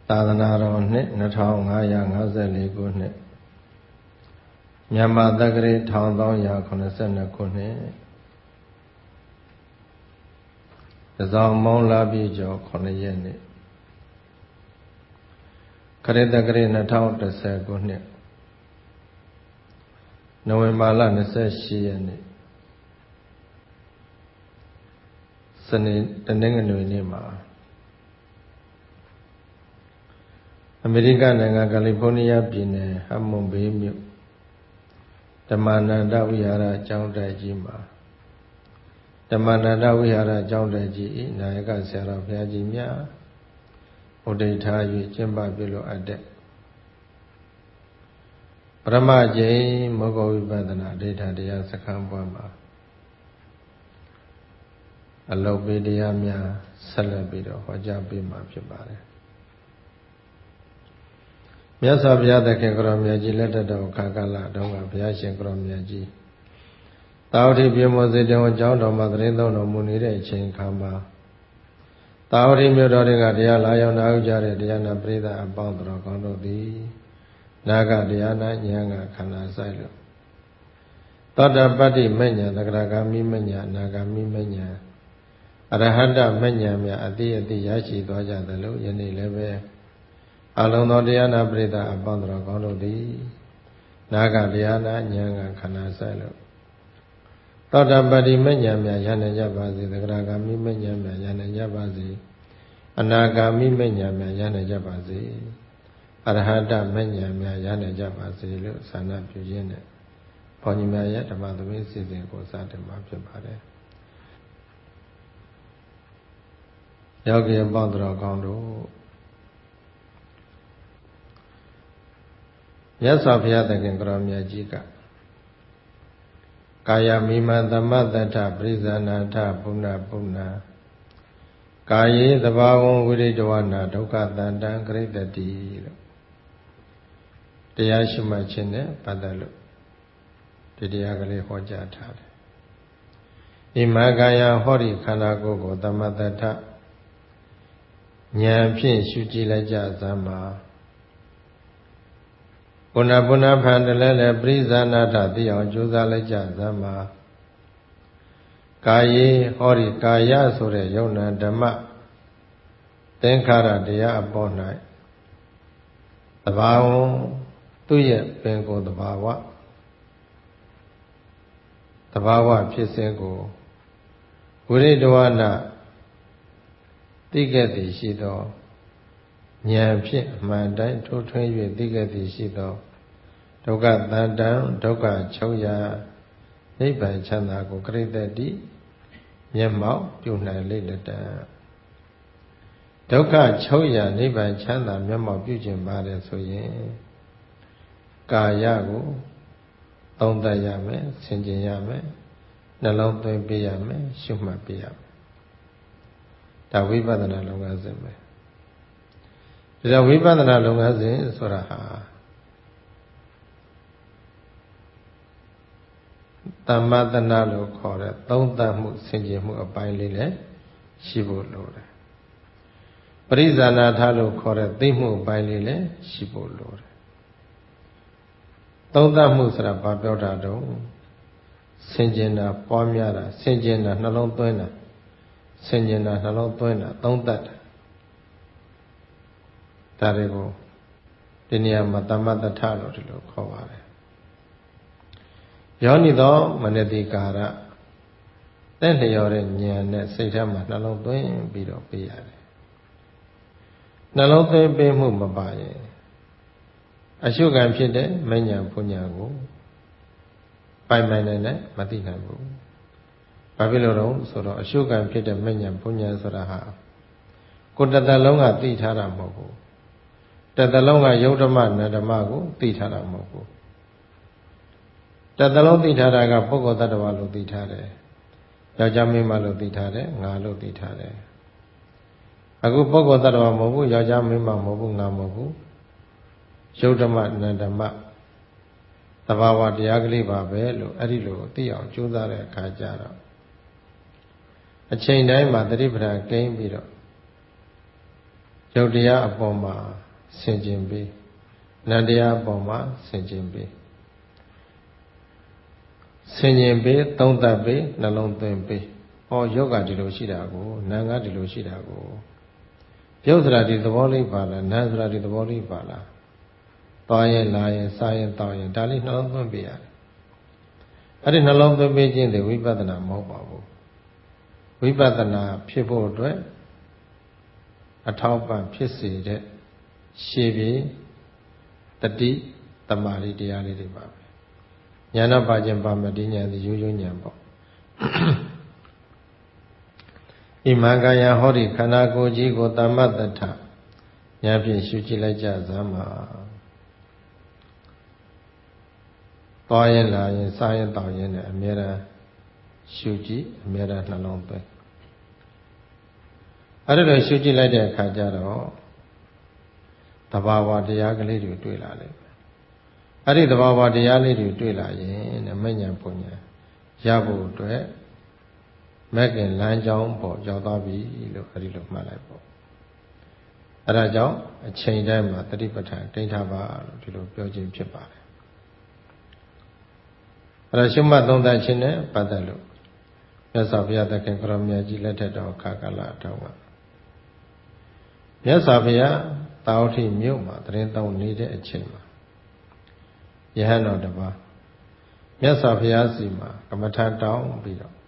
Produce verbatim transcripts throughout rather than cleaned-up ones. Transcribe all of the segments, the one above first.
သာသနာတော်နှစ်နှစ်ထောင်ငါးရာငါးဆယ်လေးခုနှစ်မြန်မာတက္ကရာတစ်ထောင်သုံးရာခုနှစ်ဆယ်နှစ်ခုနှစ်တစောင်းမုံလာပြီကျော်ခုနှစ်ရက်နေ့ခရစ်တက္ကရာနှစ်ထောင်တစ်ဆယ်ခုနှစ်နိုဝင်ဘာလနှစ်ဆယ်ရှစ်ရက်နေ့စနေတနင်္ဂနွေနေ့မှာအမေရိကန်နိုင်ငံကယ်လီဖိုးနီးယားပြည်နယ်ဟမ်မွန်ဘေးမြို့ဓမ္မနန္ဒဝိဟာရကျောင်းတိုက်ကြီးမှာဓမ္မနန္ဒဝိဟာရကျောင်းတိုက်ကြီး၏နာယကဆရာတော်ဘုရားကြီးများဥဒိဋ္ဌာ၍ကျင့်ပပြုလိုအပ်တဲ့ပရမကျိမောဂဝိပဿနာဒိဋ္ဌာတရားစခန်းပွားမှာအလုပ်ပေးတရားများဆက်လက်ပြီးတော့ဟောကြားပေးမှာဖြစ်ပါတယ်မြတ်စွာဘုရားသခင်ကိုရောမြတ်ကြီးလက်ထက်တော်ခါကာလတုန်းကဘုရားရှင်ကိုရောမြတ်ကြီးတာဝတိပြေမောစေတံကျောင်းတော်မှာသတင်းသုံးတော်မူနေတဲ့အချိန်ခါမှာတာဝတိမြို့တော်တွေကတရားလာရောက်နာယူကြတဲ့တရားနာပရိသတ်အပေါင်းတော်ကောင်းတို့သည်နာဂတရားနာဉာဏ်ကခန္ဓာဆိုင်လို့သောတာပတ္တိမဉ္ဇဉ်သက္ကရာဂာမိမဉ္ဇဉ်အနာဂာမိမဉ္ဇဉ်အရဟတမဉ္ဇဉ်များအတိအတိရရှိသွားကြသလိုယနေ့လည်းပဲအလုံးသောတရားနာပရိသတ်အပေါင်းတော်ကောင်းတို့သည်နာဂတရားနာဉာဏ်ကခန္ဓာဆိုင်လို့သောတာပတ္တိမဉ္ဇဉ်များရဟနိုင်ကြပါစေသက္ကရာဂာမိမဉ္ဇဉ်များရဟနိုင်ကြပါစေအနာဂာမိမဉ္ဇဉ်များရဟနိုင်ကြပါစေအရဟတမဉ္ဇဉ်များရဟနိုင်ကြပါစေလို့ဆန္ဒပြုရင်းနဲ့ဘုန်းကြီးများရဲ့ဓမ္မသမီးစီစဉ်ကိုစတင်မှာဖြစ်ပါတယ်ယောဂီအပေါင်းတော်ကောင်းတို့မြတ်စွာဘုရားသခင်ကိုရောမြတ်ကြီးကကာယမိမသမတ္တထပရိဇာနာထပုဏ္ဏပုဏ္ဏကာယေသဘာဝံဝိရိတဝနာဒုက္ခတန္တံဂရိတတိလို့တရားရှိမှခြင်းနဲ့ပတ်သက်လို့ဒီတရားကလေးဟောကြားထားတယ်။ဣမကာယဟောဒီခန္ဓာကိုယ်ကိုသမတ္တထဉာဏ်ဖြင့်ရှုကြည့်လိုက်ကြစမ်းပါပုဏ္ဏပုဏ္ဏဖန်တလဲလဲပရိဇာနာထသိအောင်ကြိုးစားလိုက်ကြစမ်းပါကာယေဟောဒီကာယဆိုတဲ့ယုံနာဓမ္မသင်္ခါရတရားအပေါ်၌သဘာဝသူ့ရဲ့ပင်ကိုယ်သဘာဝသဘာဝဖြစ်စဉ်ကိုဝိရိတဝနာသိခဲ့သည်ရှိသောဉာဏ်ဖြင့်အမှန်တိုင်းထိုးထွင်း၍သိခဲ့သည်ရှိသောဒုက္ခတန်တံဒုက္ခချုပ်ရာနိဗ္ဗာန်ချမ်းသာကိုကရိတ္တိမျက်မှောက်ပြုနိုင်လိမ့်လက်တံဒုက္ခချုပ်ရာနိဗ္ဗာန်ချမ်းသာမျက်မှောက်ပြုခြင်းပါတယ်ဆိုရင်ကာယကိုသုံးသပ်ရမယ်ဆင်ခြင်ရမယ်နှလုံးသွင်းပေးရမယ်ရှုမှတ်ပေးရမယ်ဒါဝိပဿနာလုပ်ငန်းစဉ်ပဲဒါဝိပဿနာလုပ်ငန်းစဉ်ဆိုတာဟာသမ္မတနာလို့ခေါ်တဲ့သုံးသပ်မှုဆင်ခြင်မှုအပိုင်းလေးလည်းရှိဖို့လိုတယ်ပရိဇာနာထလို့ခေါ်တဲ့သိမှုအပိုင်းလေးလည်းရှိဖို့လိုတယ်သုံးသပ်မှုဆိုတာဘာပြောတာတုံးဆင်ခြင်တာပွားများတာဆင်ခြင်တာနှလုံးသွင်းတာဆင်ခြင်တာနှလုံးသွင်းတာသုံးသပ်တာဒါတွေကိုဒီနေရာမှာသမ္မတထလို့ဒီလိုခေါ်ပါတယ်ယောနိသောမနတိကာရတဲ့လျော်တဲ့ဉာဏ်နဲ့စိတ်ထဲမှာနှလုံးသွင်းပြီးတော့ပေးရတယ်နှလုံးသွင်းပေးမှုမပါရင်အရှုခံဖြစ်တဲ့မဉ္ဇဉ်ဘုညာကိုပိုင်ပိုင်နိုင်နိုင်မသိနိုင်ဘူးဘာဖြစ်လို့တော့ဆိုတော့အရှုခံဖြစ်တဲ့မဉ္ဇဉ်ဘုညာဆိုတာဟာကိုယ်တစ်သက်လုံးကသိထားတာမဟုတ်ဘူးတစ်သက်လုံးကယုတ်ဓမ္မနန္ဓမ္မကိုသိထားတာမဟုတ်ဘူးတစ်သက်လုံးသိထားတာကပုဂ္ဂိုလ်တ attva လို့သိထားတယ်ယောက်ျားမိန်းမလို့သိထားတယ်ငါလို့သိထားတယ်အခုပုဂ္ဂိုလ်တ attva မဟုတ်ဘူးယောက်ျားမိန်းမမဟုတ်ဘူးငါမဟုတ်ဘူးယုတ်ဓမ္မနန္ဓမ္မသဘာဝတရားကလေးပါပဲလို့အဲ့ဒီလိုသိအောင်ကြိုးစားတဲ့အခါကျတော့အချိန်တိုင်းမှာသတိပဋ္ဌာန်ကိန်းပြီးတော့ယရုပ်တရားအပေါ်မှာဆင်ခြင်ပြီးနံတရားအပေါ်မှာဆင်ခြင်ပြီးဆင်ခြင်ပြီးသုံးသပ်ပြီးနှလုံးသွင်းပြီးဟောယောဂဒီလိုရှိတာကိုနာငါဒီလိုရှိတာကိုရုပ်ဆိုတာဒီသဘောလေးပါလားနာဆိုတာဒီသဘောလေးပါလားသွားရင်လာရင်စားရင်တောက်ရင်ဒါလေးနှလုံးသွင်းပေးရတယ်အဲ့ဒီနှလုံးသွင်းပေးခြင်းတွေဝိပဿနာမဟုတ်ပါဘူးဝိပဿနာဖြစ်ဖို့အတွက်အထောက်ပံ့ဖြစ်စေတဲ့ရှေးပြီးတတိတမာရီတရားလေးတွေပါပဲဉာဏပါခြင်းပါမတိဉာဏ်ဒီရိုးရိုးဉာဏ်ပေါ့ဣမံကာယဟောဒီခန္ဓာကိုယ်ကြီးကိုတမ္မတ္ထဉာဏ်ဖြင့်ရှုကြည့်လိုက်ကြစမ်းပါသွားရင်လာရင်စားရင်တောက်ရင်နဲ့အမြဲတမ်းရှုကြည့်အမြဲတမ်းနှလုံးသွင်းအဲ့ဒါလိုရှုကြည့်လိုက်တဲ့အခါကျတော့သဘာဝတရားကလေးတွေတွေ့လာလိမ့်မယ်အဲ့ဒီသဘာဝတရားလေးတွေတွေ့လာရင်တဲ့မဉ္ဇဉ်ပုံညာရဖို့အတွက်မဲ့ခင်လမ်းကြောင်းပေါ်ရောက်သွားပြီလို့အဲ့ဒီလိုမှတ်လိုက်ပေါ့အဲ့ဒါကြောင့်အချိန်တိုင်းမှာတတိပဋ္ဌာန်တိဋ္ဌပါလို့ဒီလိုပြောခြင်းဖြစ်ပါတယ်အဲ့ဒါရှုမှတ်သုံးသပ်ခြင်းနဲ့ပတ်သက်လို့မြတ်စွာဘုရားသခင်ကိုရောမြတ်ကြီးလက်ထက်တော်ခါကာလအထောက်ကမြတ်စွာဘုရားတာဝတိမြို့မှာတရင်တောင်းနေတဲ့အချိန်မှာယဟန်တော်တစ်ပါးမြတ်စွာဘုရားစီမှာကမ္မထာတောင်းပြီးတော့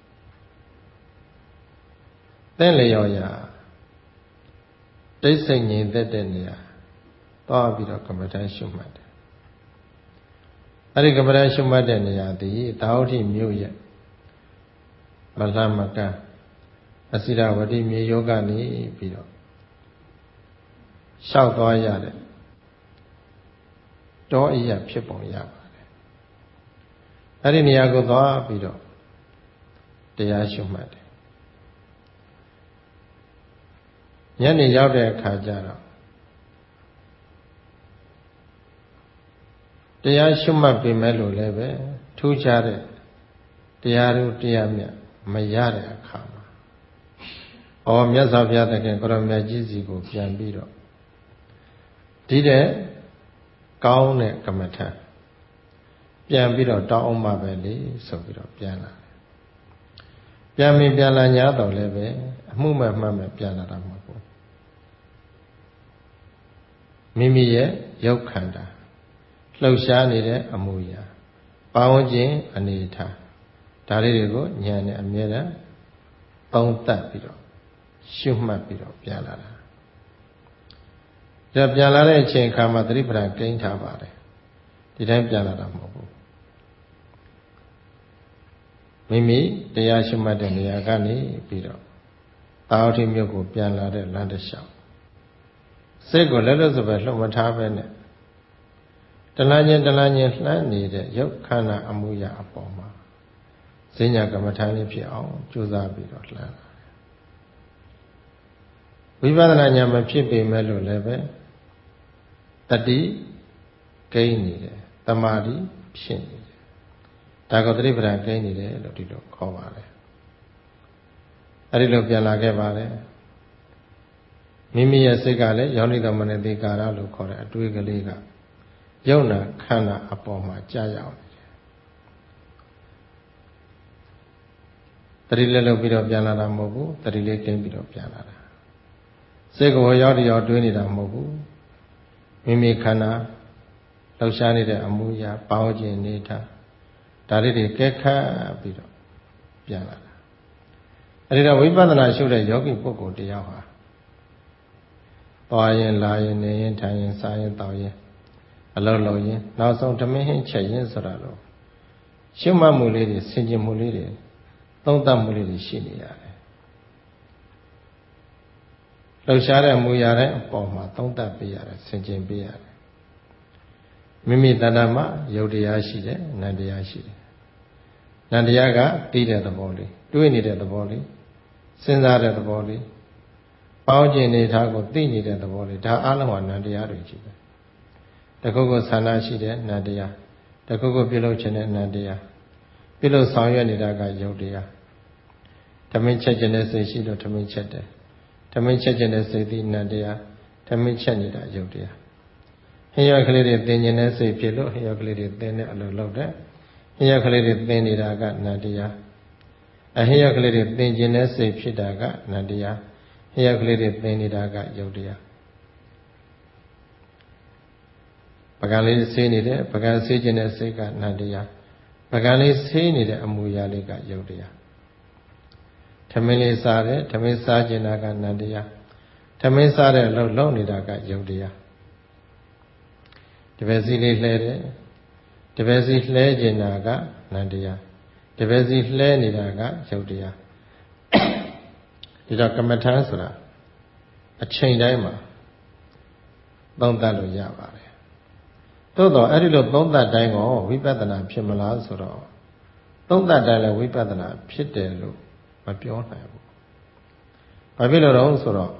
တဲ့လျော်ရာတိတ်ဆိတ်ငြိမ်သက်တဲ့နေရာသွားပြီးတော့ကမ္မထာရှုမှတ်တယ်အဲ့ဒီကမ္မထာရှုမှတ်တဲ့နေရာသည်တာဝတိမြို့ရဲ့မလမကအစိရဝတိမြေယောကနေပြီးတော့လျှောက်သွားရတဲ့တောအရာဖြစ်ပုံရပါတယ်အဲ့ဒီနေရာကိုသွားပြီးတော့တရားရှုမှတ်တယ်ညနေရောက်တဲ့အခါကျတော့တရားရှုမှတ်ပြီမဲ့လို့လည်းပဲထူးခြားတဲ့တရားတို့တရားမြတ်မရတဲ့အခါမှာဩမြတ်စွာဘုရားသခင်ကိုရောမြတ်ကြီးစီကိုပြန်ပြီးတော့ဒီတဲ့ကောင်းတဲ့ကမ္မထာပြန်ပြီးတော့တောင်းအောင်ပါပဲလေဆိုပြီးတော့ပြန်လာတယ်ပြန်ပြီးပြန်လာ냐တော့လည်းပဲအမှုမဲ့မှတ်မဲ့ပြန်လာတာမဟုတ်ဘူးမိမိရဲ့ရုပ်ခန္ဓာလှုပ်ရှားနေတဲ့အမူအရာပါဝင်ခြင်းအနေထားဒါလေးတွေကိုဉာဏ်နဲ့အမြဲတမ်းသုံးသပ်ပြီးတော့ရှုမှတ်ပြီးတော့ပြန်လာတာဒါပြန်လာတဲ့အချိန်အခါမှာသတိပဋ္ဌာန်ကိန်းထားပါတယ်ဒီတိုင်းပြန်လာတာမဟုတ်ဘူးမိမိတရားရှုမှတ်တဲ့နေရာကနေပြီးတော့တာဝတိမြို့ကိုပြန်လာတဲ့လမ်းတစ်လျှောက်စိတ်ကိုလက်လွတ်စပယ်လှုပ်မထားပဲနဲ့တလန်းချင်းတလန်းချင်းလှမ်းနေတဲ့ရုပ်ခန္ဓာအမှုရာအပေါ်မှာဈဉ္ညာကမ္မထာလေးဖြစ်အောင်ကြိုးစားပြီးတော့လှမ်းလာတယ်ဝိပဿနာဉာဏ်မဖြစ်ပေမဲ့လို့လည်းပဲတတိကိန်းနေတယ်တမာတိဖြစ်နေတယ်ဒါကသတိပဋ္ဌာန်ကိန်းနေတယ်လို့ဒီလိုခေါ်ပါတယ်အဲ့ဒီလိုပြန်လာခဲ့ပါတယ်မိမိရဲ့စိတ်ကလည်းယောနိတော်မနတိကာရလို့ခေါ်တဲ့အတွေးကလေးကယုံနာခန္ဓာအပေါ်မှာကြာရောက်နေတယ်တတိလည်းလုပ်ပြီးတော့ပြန်လာတာမဟုတ်ဘူးတတိလေးကိန်းပြီးတော့ပြန်လာတာစိတ်ကိုရောက်တရောက်တွေးနေတာမဟုတ်ဘူးမိမိခန္ဓာလှုပ်ရှားနေတဲ့အမှုရာပေါင်းခြင်းနေထားဒါလေးတွေကဲခတ်ပြီးတော့ပြန်လာတာအဲဒီတော့ဝိပဿနာရှုတဲ့ယောဂီပုဂ္ဂိုလ်တရားဟာသွားရင်လာရင်နေရင်ထိုင်ရင်စားရင်တောက်ရင်အလုံးလုံးရင်နောက်ဆုံးဓမင်းဟင်းချက်ရင်ဆိုတာလို့ရှုမှတ်မှုလေးတွေဆင်ခြင်မှုလေးတွေသုံးသပ်မှုလေးတွေရှိနေရတယ်လှုပ်ရှားတဲ့မူရတဲ့အပေါ်မှာသုံးသပ်ပေးရတယ်ဆင်ခြင်ပေးရတယ်မိမိတဏ္ဍာမှာယုတ်တရားရှိတယ်နံတရားရှိတယ်နံတရားကသိတဲ့သဘောလေးတွေးနေတဲ့သဘောလေးစဉ်းစားတဲ့သဘောလေးပေါင်းကျင်နေတာကိုသိနေတဲ့သဘောလေးဒါအလုံးဟာနံတရားတွေရှိတယ်တခုခုဆန္ဒရှိတဲ့နံတရားတခုခုပြုလုပ်ခြင်းတဲ့နံတရားပြုလုပ်ဆောင်ရွက်နေတာကယုတ်တရားဓမင်းချက်ခြင်းနဲ့စိတ်ရှိလို့ဓမင်းချက်တယ်ဓမင်းချက်ကျင်တဲ့စိတ်သည်နန္တရားဓမင်းချက်နေတာယုတ်တရားဟင်းရွက်ကလေးတွေသင်ကျင်တဲ့စိတ်ဖြစ်လို့ဟင်းရွက်ကလေးတွေသင်တဲ့အလိုလုပ်တဲ့ဟင်းရွက်ကလေးတွေသင်နေတာကနန္တရားအဟင်းရွက်ကလေးတွေသင်ကျင်တဲ့စိတ်ဖြစ်တာကနန္တရားဟင်းရွက်ကလေးတွေသင်နေတာကယုတ်တရားပကံလေးဆေးနေတယ်ပကံဆေးကျင်တဲ့စိတ်ကနန္တရားပကံလေးဆေးနေတဲ့အမူအရာလေးကယုတ်တရားဓမင်းလေးစားတယ်ဓမင်းစားကျင်တာကနန္တရားဓမင်းစားတဲ့လှုပ်လှုပ်နေတာကယုတ်တရားတပည့်စီလေးလှဲတယ်တပည့်စီလှဲကျင်တာကနန္တရားတပည့်စီလှဲနေတာကယုတ်တရားဒီတော့ကမ္မထာဆိုတာအချိန်တိုင်းမှာသုံးသပ်လို့ရပါတယ်သို့တော့အဲ့ဒီလိုသုံးသပ်တိုင်းကိုဝိပဿနာဖြစ်မလားဆိုတော့သုံးသပ်တိုင်းလည်းဝိပဿနာဖြစ်တယ်လို့မပြောနိုင်ဘူး။ဘာဖြစ်လို့လဲဆိုတော့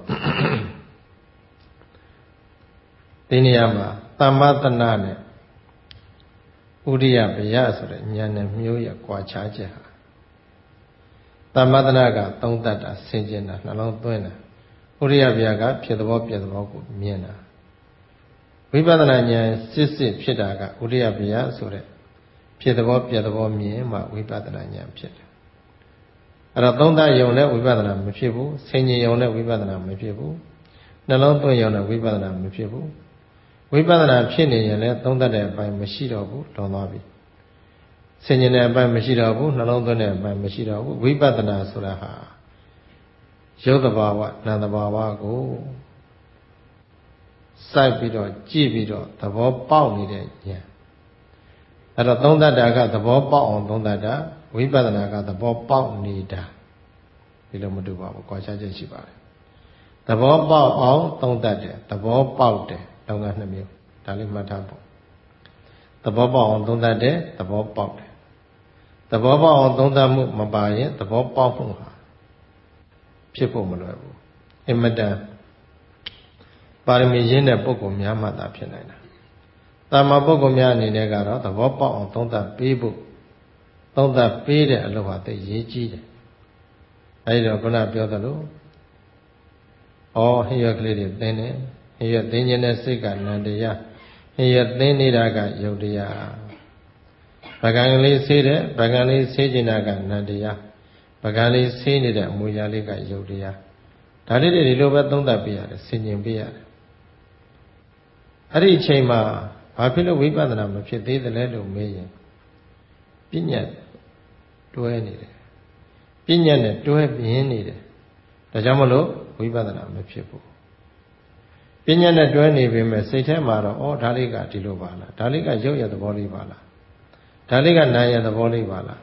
ဒီနေရာမှာသမ္မသနာနဲ့ဥရိယပယဆိုတဲ့ဉာဏ်နဲ့မျိုးရကွာခြားချက်ဟာသမ္မသနာကသုံးသပ်တာဆင်ခြင်တာနှလုံးသွင်းတာဥရိယပယကဖြစ်သဘောပြသဘောကိုမြင်တာဝိပဿနာဉာဏ်စစ်စစ်ဖြစ်တာကဥရိယပယဆိုတဲ့ဖြစ်သဘောပြသဘောမြင်မှဝိပဿနာဉာဏ်ဖြစ်တယ်အဲ့တော့သုံးသပ်ယုံနဲ့ဝိပဿနာမဖြစ်ဘူးဆင်ခြင်ယုံနဲ့ဝိပဿနာမဖြစ်ဘူးနှလုံးသွင်းယုံနဲ့ဝိပဿနာမဖြစ်ဘူးဝိပဿနာဖြစ်နေရင်လည်းသုံးသပ်တဲ့အပိုင်းမရှိတော့ဘူးလွန်သွားပြီဆင်ခြင်တဲ့အပိုင်းမရှိတော့ဘူးနှလုံးသွင်းတဲ့အပိုင်းမရှိတော့ဘူးဝိပဿနာဆိုတာဟာရုပ်တဘာဝနာမ်တဘာဝကိုစိုက်ပြီးတော့ကြည့်ပြီးတော့သဘောပေါက်နေတဲ့ဉာဏ်အဲ့တော့သုံးသပ်တာကသဘောပေါက်အောင်သုံးသပ်တာဝိပဿနာကသဘောပေါက်နေတာဒီလိုမတူပါဘူးကွာခြားချက်ရှိပါတယ်သဘောပေါက်အောင်သုံးသပ်တယ်သဘောပေါက်တယ်လောကနှစ်မျိုးဒါလေးမှတ်ထားဖို့သဘောပေါက်အောင်သုံးသပ်တယ်သဘောပေါက်တယ်သဘောပေါက်အောင်သုံးသပ်မှုမပါရင်သဘောပေါက်မှုဟာဖြစ်ဖို့မလွယ်ဘူးအင်မတန်ပါရမီရင်းတဲ့ပုဂ္ဂိုလ်များမှသာဖြစ်နိုင်တာတာမန်ပုဂ္ဂိုလ်များအနေနဲ့ကတော့သဘောပေါက်အောင်သုံးသပ်ပေးဖို့သုံးသပ်ပေးတဲ့အလုပ်ဟာသိရေးကြီးတယ်အဲဒီတော့ခုနပြောသလိုဩဟိယကလေးတွေသင်တယ်ဟိယသင်ခြင်းတဲ့စိတ်ကနန္တရားဟိယသင်နေတာကယုတ်တရားပကံလေးဆေးတယ်ပကံလေးဆေးကျင်တာကနန္တရားပကံလေးဆေးနေတဲ့အမူအရာလေးကယုတ်တရားဒါလေးတွေဒီလိုပဲသုံးသပ်ပေးရတယ်ဆင်ခြင်ပေးရတယ်အဲ့ဒီအချိန်မှာဘာဖြစ်လို့ဝိပဿနာမဖြစ်သေးသလဲလို့မေးရင်ပညာတွဲနေတယ်ပညာနဲ့တွဲပြင်းနေတယ်ဒါကြောင့်မလို့ဝိပဿနာမဖြစ်ဘူးပညာနဲ့တွဲနေပေမဲ့စိတ်ထဲမှာတော့ဩဒါလေးကဒီလိုပါလားဒါလေးကရုပ်ရသဘောလေးပါလားဒါလေးကနာမ်ရသဘောလေးပါလား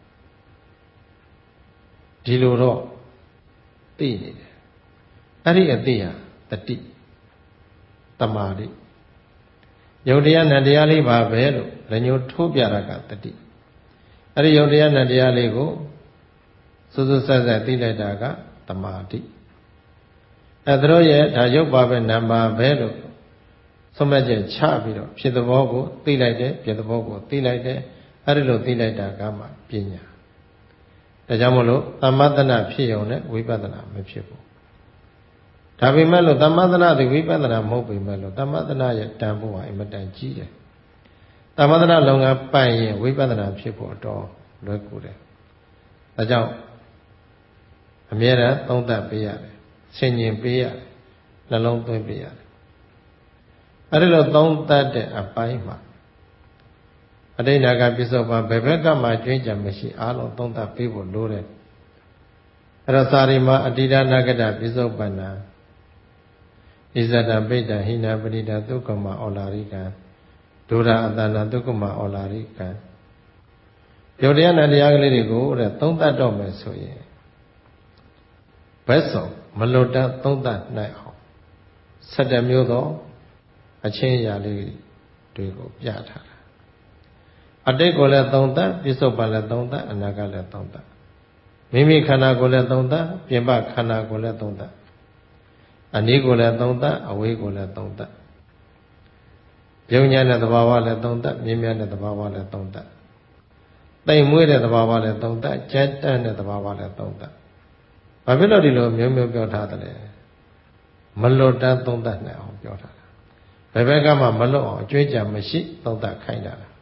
ဒီလိုတော့သိနေတယ်အဲ့ဒီအသိဟာတတိတမာတိယုတ်တရားနံတရားလေးပါပဲလို့လည်းညိုထိုးပြတာကတတိအဲ့ဒီယုတ်တရားနံတရားလေးကိုစွစွဆက်ဆက်သိလိုက်တာကတမာတိအဲ့ဒါတို့ရဲ့ဒါယုတ်ပါပဲနံပါပဲလို့ဆုံးမချက်ချပြီးတော့ဖြစ်သဘောကိုသိလိုက်တယ်ပြသဘောကိုသိလိုက်တယ်အဲ့ဒီလိုသိလိုက်တာကမှပညာဒါကြောင့်မလို့သမ္မတနာဖြစ်ရုံနဲ့ဝိပဿနာမဖြစ်ဘူးဒါပေမဲ့လို့သမ္မတနာဒီဝိပဿနာမဟုတ်ပေမဲ့လို့သမ္မတနာရဲ့တန်ဖိုးဟာအင်မတန်ကြီးတယ်သမ္မတနာလုပ်ငန်းပိုင်ရင်ဝိပဿနာဖြစ်ဖို့တော့လွယ်ကူတယ်ဒါကြောင့်အမြဲတမ်းသုံးသပ်ပေးရတယ်ဆင်ခြင်ပေးရတယ်နှလုံးသွင်းပေးရတယ်အဲ့ဒီလိုသုံးသပ်တဲ့အပိုင်းမှာအတိတ်နာကပြစ္ဆုတ်ပံဘယ်ဘက်ကမှကျွင်းကြံမရှိအားလုံးသုံးသပ်ပေးဖို့လိုတယ်အဲ့တော့စာရီမှာအတိဒနာဂတပြစ္ဆုတ်ပန္နာဣဇဒပိတ္တဟိနာပရိဒသုက္ကမဩလာရိကံဒုရအတနာသုက္ကမဩလာရိကံယုတ်တရားနဲ့တရားကလေးတွေကိုတဲ့သုံးသပ်တော့မယ်ဆိုရင်ဘက်ဆောင်မလွတ်တမ်းသုံးသပ်နိုင်အောင်ဆက်တမျိုးသောအချင်းအရာလေးတွေကိုပြထားတာအတိတ်ကိုလည်းသုံးသပ်ပြစ္ဆုတ်ပံလည်းသုံးသပ်အနာဂတ်လည်းသုံးသပ်မိမိခန္ဓာကိုယ်လည်းသုံးသပ်ပြင်ပခန္ဓာကိုယ်လည်းသုံးသပ်အနည်းကိုလည်းသုံးသပ်အဝေးကိုလည်းသုံးသပ်ယုံညာတဲ့သဘာဝလည်းသုံးသပ်မြင်မြတ်တဲ့သဘာဝလည်းသုံးသပ်တိမ်မွေးတဲ့သဘာဝလည်းသုံးသပ်ကြမ်းတမ်းတဲ့သဘာဝလည်းသုံးသပ်ဘာဖြစ်လို့ဒီလိုမျိုးမျိုးပြောထားသလဲမလွတ်တမ်းသုံးသပ်နိုင်အောင်ပြောထားတာဘယ်ဘက်ကမှမလွတ်အောင်အကျွေးကြံမရှိသုံးသပ်ခိုင်းတာလား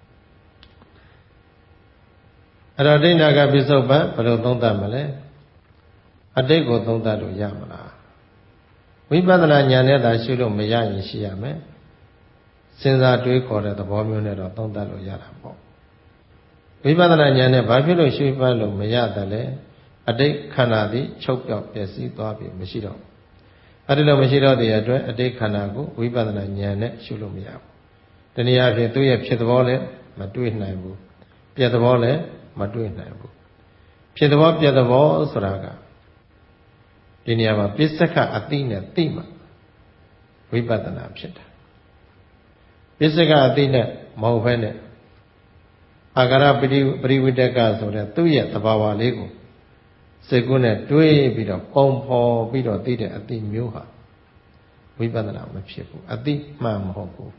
အဲ့တော့ဒိဋ္ဌာကပိစုပ္ပန်ဘယ်လိုသုံးသပ်မလဲအတိတ်ကိုသုံးသပ်လို့ရမလားဝိပဿနာဉာဏ်နဲ့သာရှုလို့မရရင်ရှိရမယ်စဉ်းစားတွေးခေါ်တဲ့သဘောမျိုးနဲ့တော့သုံးသပ်လို့ရတာပေါ့ဝိပဿနာဉာဏ်နဲ့ဘာဖြစ်လို့ရှုမှတ်လို့မရတယ်လဲအတိတ်ခန္ဓာသည်ချုပ်ပြောက်ပျက်စီးသွားပြီမရှိတော့အဲ့ဒီလိုမရှိတော့တဲ့အတွက်အတိတ်ခန္ဓာကိုဝိပဿနာဉာဏ်နဲ့ရှုလို့မရဘူးတနည်းအားဖြင့်သူ့ရဲ့ဖြစ်သဘောလည်းမတွေ့နိုင်ဘူးပြက်သဘောလည်းမတွေ့နိုင်ဘူးဖြစ်သဘောပြက်သဘောဆိုတာကဒီနေရာမှာပစ္စက္ခအတိနဲ့သိမှဝိပဿနာဖြစ်တာပစ္စက္ခအတိနဲ့မဟုတ်ဘဲနဲ့အာဂရပရိပရိဝိတကဆိုတဲ့သူ့ရဲ့သဘာဝလေးကိုစိတ်ကူးနဲ့တွေးပြီးတော့ပုံဖော်ပြီးတော့သိတဲ့အတိမျိုးဟာဝိပဿနာမဖြစ်ဘူးအတိမှန်မဟုတ်ဘူး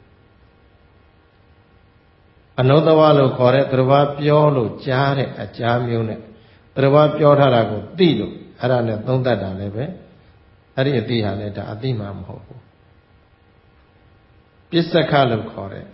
အနုတ္တဝလို့ခေါ်တဲ့သရဝပြောလို့ကြားတဲ့အကြားမျိုးနဲ့သရဝပြောထားတာကိုသိလို့အဲ့ဒါနဲ့သုံးသပ်တာလည်းပဲအဲ့ဒီအတိဟာလည်းဒါအတိမှန်မဟုတ်ဘူးပစ္စက္ခလို့ခေါ်တဲ့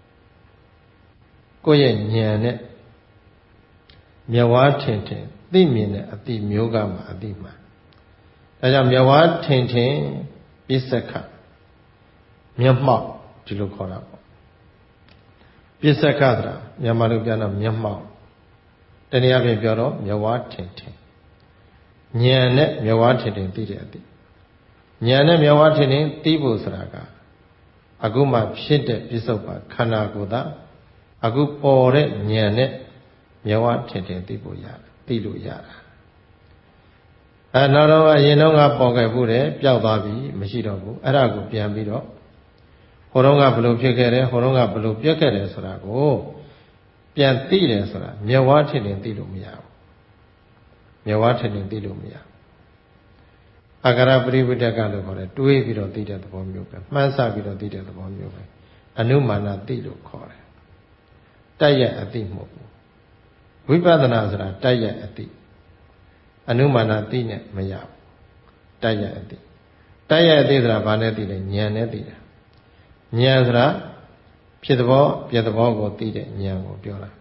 ကိုယ့်ရဲ့ဉာဏ်နဲ့မျက်ဝါးထင်ထင်သိမြင်တဲ့အတိမျိုးကမှအတိမှန်ဒါကြောင့်မျက်ဝါးထင်ထင်ပစ္စက္ခမျက်မှောက်ဒီလိုခေါ်တာပေါ့ပစ္စက္ခဆိုတာမြန်မာလိုပြောတော့မျက်မှောက်တနည်းအားဖြင့်ပြောတော့မျက်ဝါးထင်ထင်ဉာဏ်နဲ့မျက်ဝါးထင်ထင်သိတဲ့အတိဉာဏ်နဲ့မျက်ဝါးထင်ထင်သိဖို့ဆိုတာကအခုမှဖြစ်တဲ့ပစ္စုပ္ပန်ခန္ဓာကိုယ်သာအခုပေါ်တဲ့ဉာဏ်နဲ့မျက်ဝါးထင်ထင်သိဖို့ရတယ်သိလို့ရတာအဲနောက်တော့အရင်တော့ကပေါ်ခဲ့ဘူးတယ်ပျောက်သွားပြီမရှိတော့ဘူးအဲ့ဒါကိုပြန်ပြီးတော့ဟိုတော့ကဘလို့ဖြစ်ခဲ့တယ်ဟိုတော့ကဘလို့ပြက်ခဲ့တယ်ဆိုတာကိုပြန်သိတယ်ဆိုတာမျက်ဝါးထင်ထင်သိလို့မရဘူးမျက်ဝါးထင်ထင်သိလို့မရဘူးအာဂရပရိဝိတကလို့ခေါ်တယ်တွေးပြီးတော့သိတဲ့သဘောမျိုးပဲမှန်းဆပြီးတော့သိတဲ့သဘောမျိုးပဲအနုမာနသိလို့ခေါ်တယ်တိုက်ရိုက်အသိမဟုတ်ဘူးဝိပဿနာဆိုတာတိုက်ရိုက်အသိအနုမာနသိနဲ့မရဘူးတိုက်ရိုက်အသိတိုက်ရိုက်အသိဆိုတာဘာနဲ့သိလဲဉာဏ်နဲ့သိတာဉာဏ်ဆိုတာဖြစ်သဘောပြသဘောကိုသိတဲ့ဉာဏ်ကိုပြောတာ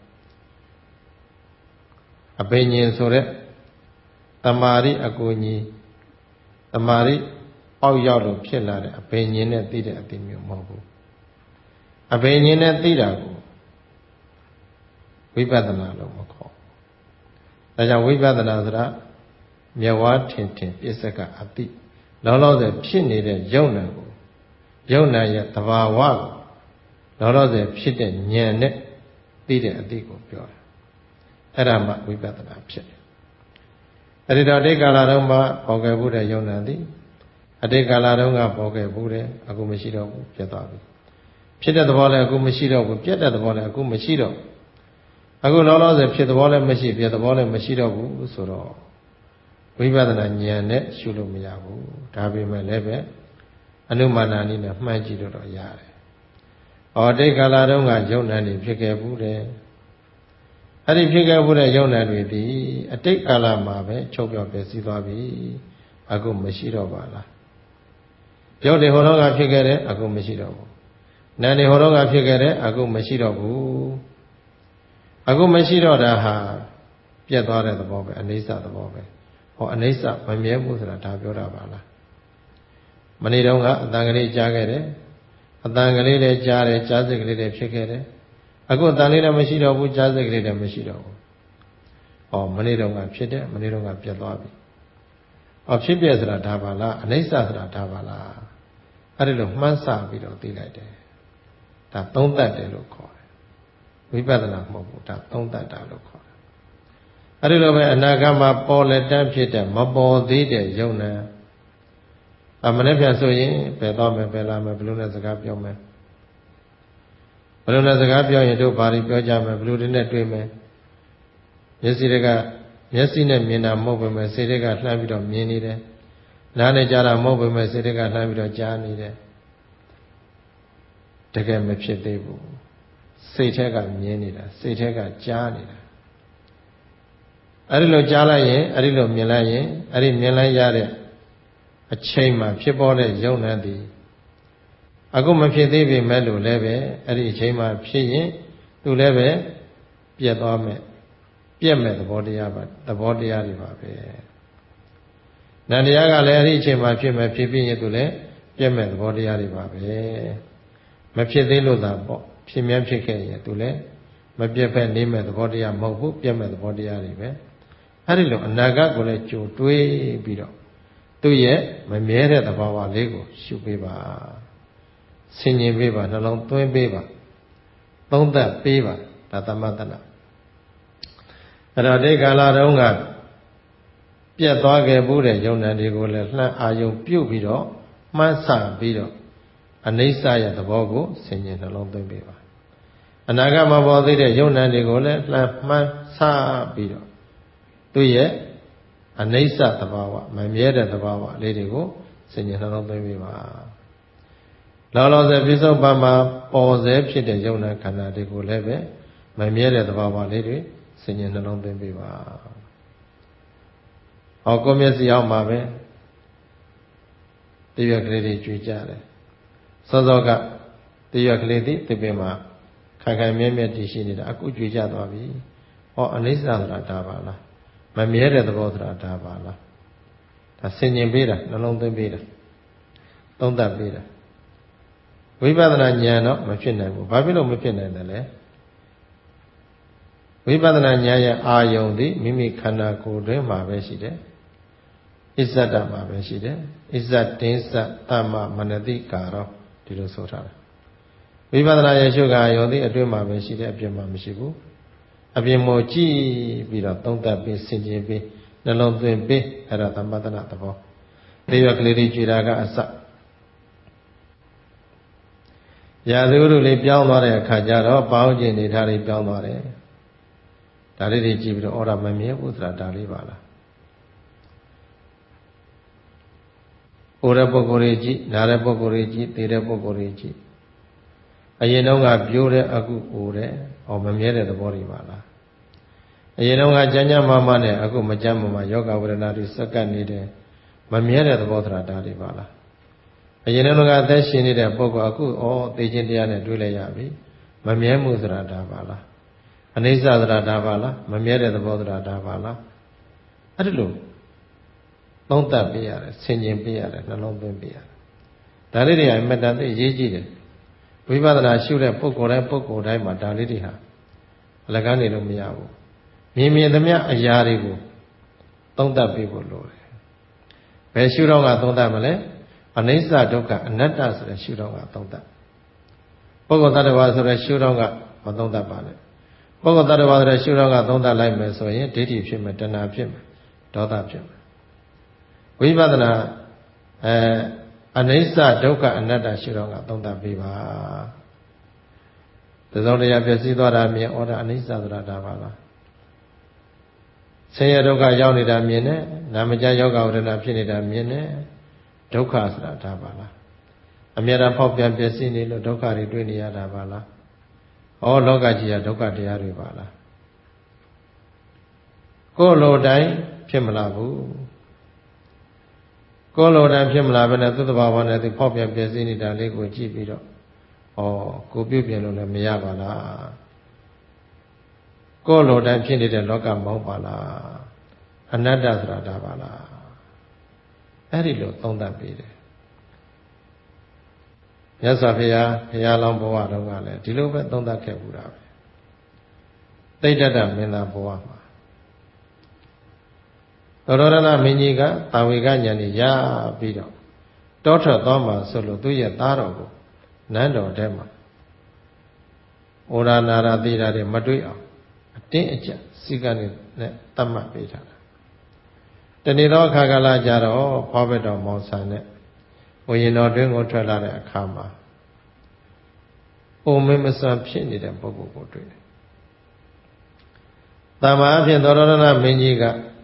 အဘိညာဉ်ဆိုတဲ့တမာရိအကူညီတမာရိအောက်ရောက်လို့ဖြစ်လာတဲ့အဘိညာဉ်နဲ့သိတဲ့အသိမျိုးမဟုတ်ဘူးအဘိညာဉ်နဲ့သိတာကိုဝိပဿနာလို့မခေါ်ဒါကြောင့်ဝိပဿနာဆိုတာမျက်ဝါးထင်ထင်ပစ္စကအတိလောလောဆယ်ဖြစ်နေတဲ့ယုံနာကိုယုံနာရဲ့သဘာဝကိုလောလောဆယ်ဖြစ်တဲ့ဉာဏ်နဲ့သိတဲ့အတိကိုပြောတာအဲ့ဒါမှဝိပဿနာဖြစ်တယ်အဲ့ဒီတော့အတိတ်ကာလတုန်းကပေါ်ခဲ့မှုတဲ့ယုံနာသည်အတိတ်ကာလတုန်းကပေါ်ခဲ့မှုတဲ့အခုမရှိတော့ဘူးပြတ်သွားပြီဖြစ်တဲ့သဘောလည်းအခုမရှိတော့ဘူးပြတ်တဲ့သဘောလည်းအခုမရှိတော့အခုလောလောဆယ်ဖြစ်သဘောလည်းမရှိပြတ်သဘောလည်းမရှိတော့ဘူးဆိုတော့ဝိပဿနာဉာဏ်နဲ့ရှုလို့မရဘူးဒါပေမဲ့လည်းပဲအနုမာနာနည်းနဲ့မှန်းကြည့်လို့တော့ရတယ်။ဩအတိတ်ကာလတုန်းကယုံနာနေဖြစ်ခဲ့ဘူးတယ်။အဲ့ဒီဖြစ်ခဲ့ဘူးတဲ့ယုံနာတွေဒီအတိတ်ကာလမှာပဲချုပ်ပြောက်ပဲစီးသွားပြီ။အခုမရှိတော့ပါလား။ရုပ်တွေဟိုတော့ကဖြစ်ခဲ့တဲ့အခုမရှိတော့ဘူး။နာမ်တွေဟိုတော့ကဖြစ်ခဲ့တဲ့အခုမရှိတော့ဘူး။အခုမရှိတော့တာဟာပြတ်သွားတဲ့သဘောပဲအနိစ္စသဘောပဲ။ဟောအနိစ္စမမြဲဘူးဆိုတာဒါပြောတာပါလား။မနေ့တုန်းကအတန်ကလေးကြားခဲ့တယ်အတန်ကလေးလည်းကြားတယ်ကြားစိတ်ကလေးလည်းဖြစ်ခဲ့တယ်အခုအတန်လေးလည်းမရှိတော့ဘူးကြားစိတ်ကလေးလည်းမရှိတော့ဘူးဟောမနေ့တုန်းကဖြစ်တယ်မနေ့တုန်းကပြတ်သွားပြီဟောဖြစ်ပြဆိုတာဒါပါလားအနိစ္စဆိုတာဒါပါလားအဲ့ဒီလိုမှန်းဆပြီးတော့သိလိုက်တယ်ဒါသုံးသပ်တယ်လို့ခေါ်တယ်ဝိပဿနာမဟုတ်ဘူးဒါသုံးသပ်တာလို့ခေါ်တယ်အဲ့ဒီလိုပဲအနာဂတ်မှာပေါ်လက်တန်းဖြစ်တဲ့မပေါ်သေးတဲ့ယုံနာအမနေ့ပြန်ဆိုရင်ဘယ်တော့မယ်ဘယ်လာမယ်ဘယ်လိုနဲ့စကားပြောမယ်ဘယ်လိုနဲ့စကားပြောရင်တို့ဘာတွေပြောကြမယ်ဘယ်လိုတွေနဲ့တွေ့မယ်မျက်စိတွေကမျက်စိနဲ့မြင်တာမဟုတ်ပဲမဲ့စိတ်တွေကလှမ်းပြီးတော့မြင်နေတယ်နားနဲ့ကြားတာမဟုတ်ပဲမဲ့စိတ်တွေကလှမ်းပြီးတော့ကြားနေတယ်တကယ်မဖြစ်သေးဘူးစိတ်ထဲကမြင်နေတာစိတ်ထဲကကြားနေတာအဲ့ဒီလိုကြားလိုက်ရင်အဲ့ဒီလိုမြင်လိုက်ရင်အဲ့ဒီမြင်လိုက်ရတဲ့အချိန်မှာဖြစ်ပေါ်တဲ့ယုံနာသည်အခုမဖြစ်သေးပေမဲ့လို့လည်းပဲအဲ့ဒီအချိန်မှာဖြစ်ရင်သူလည်းပဲပြတ်သွားမယ်ပြတ်မဲ့သဘောတရားပါသဘောတရားတွေပါပဲနန္တရားကလည်းအဲ့ဒီအချိန်မှာဖြစ်မဲ့ဖြစ်ပြီးရင်သူလည်းပြတ်မဲ့သဘောတရားတွေပါပဲမဖြစ်သေးလို့သာပေါ့ဖြစ်မြဲဖြစ်ခဲ့ရင်သူလည်းမပြတ်ဖက်နေမဲ့သဘောတရားမဟုတ်ဘူးပြတ်မဲ့သဘောတရားတွေပဲအဲ့ဒီလိုအနာဂတ်ကိုလည်းကြိုတွေးပြီးတော့သူ့ရဲ့မမြဲတဲ့သဘာဝလေးကိုရှုပေးပါဆင်ញင်ပေးပါနှလုံးသွင်းပေးပါသုံးသပ်ပေးပါဒါသမတနာအဲ့တော့ဒီကာလတုန်းကပြတ်သွားခဲ့ဘူးတဲ့ယုံနာတွေကိုလည်းလှမ်းအာယုံပြုတ်ပြီးတော့မှန်းဆပြီးတော့အနိစ္စရဲ့သဘောကိုဆင်ញင်နှလုံးသွင်းပေးပါအနာဂတ်မှာပေါ်သေးတဲ့ယုံနာတွေကိုလည်းလှမ်းမှန်းဆပြီးတော့သူ့ရဲ့အနိစ္စသဘာဝမမြဲတဲ့သဘာဝလေးတွေကိုဆင်ញင်နှလုံးသွင်းပေးပါလောလောဆယ်ပြစ္ဆုတ်ပံမှာပေါ်စေဖြစ်တဲ့ယုံနာခန္ဓာတွေကိုလည်းပဲမမြဲတဲ့သဘာဝလေးတွေဆင်ញင်နှလုံးသွင်းပေးပါဟောကိုမျက်စိအောက်မှာပဲတရွက်ကလေးတွေကြွေကြတယ်စောစောကတရွက်ကလေးသည်ဒီပင်မှာခိုင်ခိုင်မြဲမြဲတည်ရှိနေတာအခုကြွေကြသွားပြီဟောအနိစ္စဆိုတာဒါပါလားမမြဲတဲ့သဘောဆိုတာဒါပါလားဒါဆင်ញင်ပေးတာနှလုံးသွင်းပေးတာသုံးသပ်ပေးတာဝိပဿနာဉာဏ်တော့မဖြစ်နိုင်ဘူးဘာဖြစ်လို့မဖြစ်နိုင်တယ်လဲဝိပဿနာဉာဏ်ရဲ့အာယုံသည်မိမိခန္ဓာကိုယ်တွင်မှာပဲရှိတယ်အစ္ဆဒမှာပဲရှိတယ်အစ္ဆတင်းစတမ္မမနတိကာရောဒီလိုဆိုထားတယ်ဝိပဿနာရဲ့ရှုခါအာယုံသည်အတွင်းမှာပဲရှိတယ်အပြင်မှာမရှိဘူးအပြင်မို့ကြည့်ပြီးတော့သုံးသပ်ပြီးဆင်ခြင်ပြီးနှလုံးသွင်းပြီးအဲ့ဒါသမတနာသဘောဒီရွက်ကလေးတွေကြည်တာကအစရာသီဥတုလေးပြောင်းသွားတဲ့အခါကျတော့ပေါင်းကျင်နေထားလေးပြောင်းသွားတယ်ဒါလေးတွေကြည့်ပြီးတော့ဩရမမြဲဘူးဆိုတာဒါလေးပါလားအိုတဲ့ပုဂ္ဂိုလ်တွေကြည့်နားတဲ့ပုဂ္ဂိုလ်တွေကြည့်သိတဲ့ပုဂ္ဂိုလ်တွေကြည့်အရင်တော့ကပြိုးတဲ့အခုအိုတဲ့ဟောမမြဲတဲ့သဘောတွေပါလားအရင်တော့ကကြမ်းကြမ်းမာမာနဲ့အခုမကြမ်းမာမာယောဂဝေဒနာတွေစက္ကပ်နေတယ်မမြဲတဲ့သဘောဆိုတာဒါတွေပါလားအရင်တော့ကအသက်ရှင်နေတဲ့ပုဂ္ဂိုလ်အခုဩသိချင်းတရားနဲ့တွေ့လိုက်ရပြီမမြဲမှုဆိုတာဒါပါလားအနိစ္စဆိုတာဒါပါလားမမြဲတဲ့သဘောဆိုတာဒါပါလားအဲ့ဒါလို့သုံးသပ်ပေးရတယ်ဆင်ခြင်ပေးရတယ်နှလုံးသွင်းပေးရတယ်ဒါလေးတွေအမှတ်တမ်းသိရေးကြည့်တယ်ဝိပဿနာရှုတဲ့ပုဂ္ဂိုလ်တိုင်းပုဂ္ဂိုလ်တိုင်းမှာဒါလေးတွေဟာအလကားနေလို့မရဘူးမြင်မြင်သမျှအရာတွေကိုသုံးသပ်ပေးဖို့လိုတယ်ဘယ်ရှုတော့ကသုံးသပ်မလဲအနိစ္စဒုက္ခအနတ္တဆိုတဲ့ရှုတော့ကသုံးသပ်ပုဂ္ဂိုလ်တ attva ဆိုတဲ့ရှုတော့ကမသုံးသပ်ပါနဲ့ပုဂ္ဂိုလ်တ attva ဆိုတဲ့ရှုတော့ကသုံးသပ်လိုက်မယ်ဆိုရင်ဒိဋ္ဌိဖြစ်မယ်တဏှာဖြစ်မယ်ဒေါသဖြစ်မယ်ဝိပဿနာအဲအနိစ္စဒုက္ခအနတ္တရှုတော့ကသုံးသပ်ပေးပါသဇောတရားပြည့်စည်သွားတာမြင်ဩဒါအနိစ္စဆိုတာဒါပါလားဆင်းရဲဒုက္ခရောက်နေတာမြင်တယ်နာမကျယောဂဝေဒနာဖြစ်နေတာမြင်တယ်ဒုက္ခဆိုတာဒါပါလားအမြဲတမ်းဖောက်ပြန်ပြည့်စည်နေလို့ဒုက္ခတွေတွေ့နေရတာပါလားဩလောကကြီးကဒုက္ခတရားတွေပါလားကိုယ်လိုတိုင်းဖြစ်မလားဘူးကိုယ်လိုတိုင်းဖြစ်မလားဘဲနဲ့သုတ္တဘာဝနဲ့သူဖောက်ပြန်ပြည့်စည်နေတာလေးကိုကြည့်ပြီးတော့ဩကိုပြုတ်ပြင်လို့လည်းမရပါလားကိုယ်လိုတိုင်းဖြစ်နေတဲ့လောကမဟုတ်ပါလားအနတ္တဆိုတာဒါပါလားအဲ့ဒီလိုသုံးသပ်ပေးတယ်မြတ်စွာဘုရားဘုရားလောင်းဘဝတုန်းကလည်းဒီလိုပဲသုံးသပ်ခဲ့ဘူးတာပဲတိဋ္ဌတမင်းသားဘဝမှာသောရဏမင်းကြီးကတာဝေကဉာဏ်ကြီးရပြီးတော့တောထွက်သွားမှဆိုလို့သူ့ရဲ့သားတော်ကိုနန်းတော်ထဲမှာဩရနာရတိတာတွေမတွေ့အောင်အတင်းအကျပ်စိကနဲ့တတ်မှတ်ပေးထားတာတနေ့သောအခါကလာကြတော့ဖွားဘက်တော်မောင်ဆန်နဲ့ဝိညာဉ်တော်တွင်ကိုထွက်လာတဲ့အခါမှာအိုမင်းမဆန်ဖြစ်နေတဲ့ပုဂ္ဂိုလ်ကိုတွေ့တယ်။တမန်အဖြစ်သောရဏမင်းကြီးက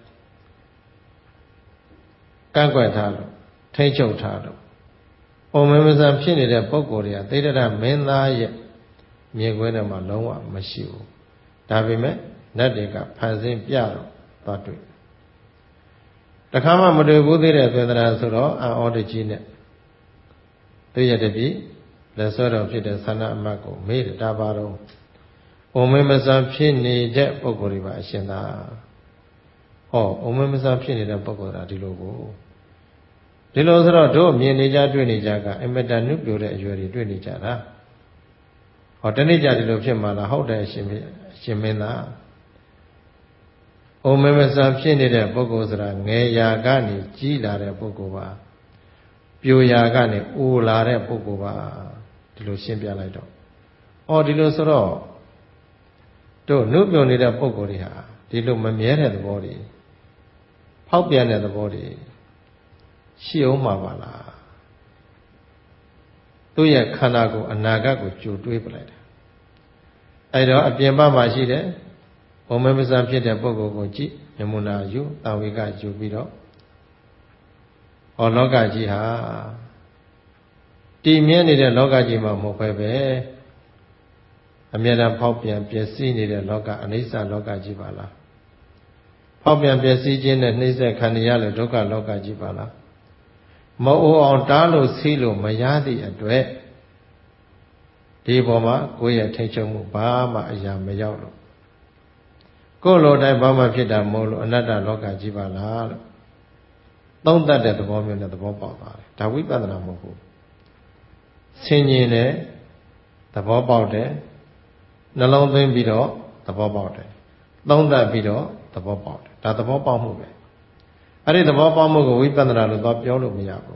ကန့်ကွက်ထားလို့ထိတ်ချုပ်ထားလို့အိုမင်းမဆန်ဖြစ်နေတဲ့ပုဂ္ဂိုလ်တွေကသိတ္တရမင်းသားရဲ့မြေခွင်းထဲမှာလုံးဝမရှိဘူး။ဒါပေမဲ့နတ်တွေကဖန်ဆင်းပြတော့သွားတွေ့။အတခါမှမတွေ့ဘူးသေးတဲ့သေတနာဆိုတော့အံ့ဩတကြီးနဲ့သူရတပြီလက်စောတော်ဖြစ်တဲ့ဆန္ဒအမတ်ကိုမေးတယ်ဒါပါတော့အုံမင်းမဆန်ဖြစ်နေတဲ့ပုဂ္ဂိုလ်တွေပါအရှင်သာဟောအုံမင်းမဆန်ဖြစ်နေတဲ့ပုဂ္ဂိုလ်ဒါဒီလိုကိုဒီလိုဆိုတော့တို့မြင်နေကြတွေ့နေကြကအမတန်နုပြိုတဲ့အရွယ်တွေတွေ့နေကြတာဟောတနေ့ကြဒီလိုဖြစ်မှလားဟုတ်တယ်အရှင်အရှင်မင်းသားအုံမင်းမဆန်ဖြစ်နေတဲ့ပုဂ္ဂိုလ်ဆိုတာငယ်ရာကနေကြီးလာတဲ့ပုဂ္ဂိုလ်ပါပြိုရာကနေအိုလာတဲ့ပုဂ္ဂိုလ်ပါဒီလိုရှင်းပြလိုက်တော့ဩဒီလိုဆိုတော့တို့နုပြိုနေတဲ့ပုဂ္ဂိုလ်တွေဟာဒီလိုမမြဲတဲ့သဘောတွေဖောက်ပြန်တဲ့သဘောတွေရှိအောင်မှာပါလားသူ့ရဲ့ခန္ဓာကိုယ်အနာဂတ်ကိုကြိုတွေးပလိုက်တာအဲ့တော့အပြင်ဘက်မှာရှိတဲ့ဘုံမမဆန်ဖြစ်တဲ့ပုဂ္ဂိုလ်ကိုကြည့်နမူနာယူတာဝေကယူပြီးတော့ဟောလောကကြီးဟာတည်မြဲနေတဲ့လောကကြီးမှာမဟုတ်ပဲပဲအမြဲတမ်းဖောက်ပြန်ပျက်စီးနေတဲ့လောကအနိစ္စလောကကြီးပါလားဖောက်ပြန်ပျက်စီးခြင်းနဲ့နှိမ့်ဆက်ခံရတဲ့ဒုက္ခလောကကြီးပါလားမအိုအောင်တားလို့ဆီးလို့မရသည့်အတွက်ဒီပေါ်မှာကိုယ့်ရဲ့ထိတ်ချုံမှုဘာမှအရာမရောက်လို့ကိုယ်လိုတိုင်းဘာမှဖြစ်တာမဟုတ်လို့အနတ္တလောကကြီးပါလားလို့သုံးသပ်တဲ့သဘောမျိုးနဲ့သဘောပေါက်သွားတယ်ဒါဝိပဿနာမဟုတ်ဘူးဆင်ញင်တဲ့သဘောပေါက်တယ်နှလုံးသွင်းပြီးတော့သဘောပေါက်တယ်သုံးသပ်ပြီးတော့သဘောပေါက်တယ်ဒါသဘောပေါက်မှုပဲအဲ့ဒီသဘောပေါက်မှုကိုဝိပဿနာလို့တော့ပြောလို့မရဘူး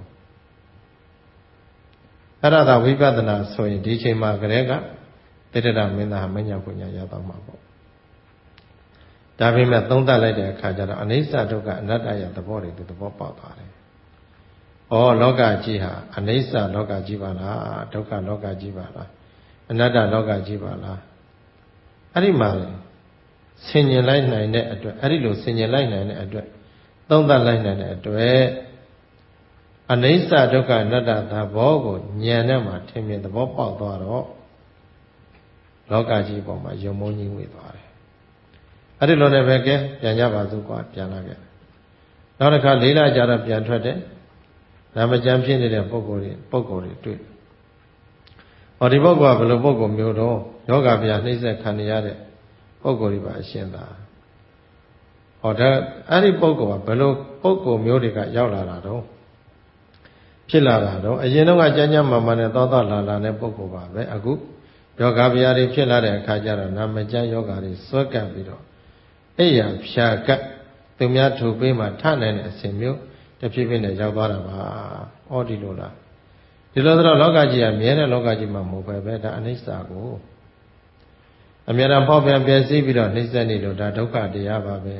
အဲ့ဒါသာဝိပဿနာဆိုရင်ဒီချိန်မှာကလေးကတိတ္တရမင်းသားမညာပညာရတော့မှာပေါ့ဒါပေမဲ့သုံးသပ်လိုက်တဲ့အခါကျတော့အနိစ္စဒုက္ခအနတ္တရဲ့သဘောတွေသူသဘောပေါက်သွားတယ်။ဩလောကကြီးဟာအနိစ္စလောကကြီးပါလားဒုက္ခလောကကြီးပါလားအနတ္တလောကကြီးပါလားအဲ့ဒီမှာဆင်ញင်လိုက်နိုင်တဲ့အတွက်အဲ့ဒီလိုဆင်ញင်လိုက်နိုင်တဲ့အတွက်သုံးသပ်လိုက်နိုင်တဲ့အတွက်အနိစ္စဒုက္ခအနတ္တသဘောကိုဉာဏ်နဲ့မှထင်မြင်သဘောပေါက်သွားတော့လောကကြီးပေါ်မှာယုံမိုးကြီးဝေသွားတယ်အဲ့ဒီလိုနဲ့ပဲကဲပြန်ကြပါစို့ကွာပြန်လာခဲ့နောက်တစ်ခါလေးလကြာတော့ပြန်ထွက်တယ်နာမကျမ်းဖြစ်နေတဲ့ပုံကိုယ်တွေပုံကိုယ်တွေတွေ့ဟောဒီပုဂ္ဂိုလ်ကဘယ်လိုပုဂ္ဂိုလ်မျိုးတော့ယောဂဗျာနှိမ့်ဆက်ခံရတဲ့ပုဂ္ဂိုလ်တွေပါအရှင်းသာဟောဒါအဲ့ဒီပုဂ္ဂိုလ်ကဘယ်လိုပုဂ္ဂိုလ်မျိုးတွေကရောက်လာတာတော့ဖြစ်လာတာတော့အရင်တော့ကကြမ်းကြမ်းမာမာနဲ့သောသောလာလာတဲ့ပုဂ္ဂိုလ်ပါပဲအခုယောဂဗျာတွေဖြစ်လာတဲ့အခါကျတော့နာမကျမ်းယောဂတွေစွဲကပ်ပြီးတော့အဲ့ရဖြာကပ်သူများထူပေးမှထနိုင်တဲ့အစဉ်မျိုးတဖြည်းဖြည်းနဲ့ရောက်သွားတာပါ။ဩဒီလိုလားဒီလိုဆိုတော့လောကကြီးကမြဲတဲ့လောကကြီးမှာမဟုတ်ပဲပဲဒါအနိစ္စကိုအမြဲတမ်းဖောက်ပြန်ပျက်စီးပြီးတော့နှိမ့်ဆက်နေလို့ဒါဒုက္ခတရားပါပဲ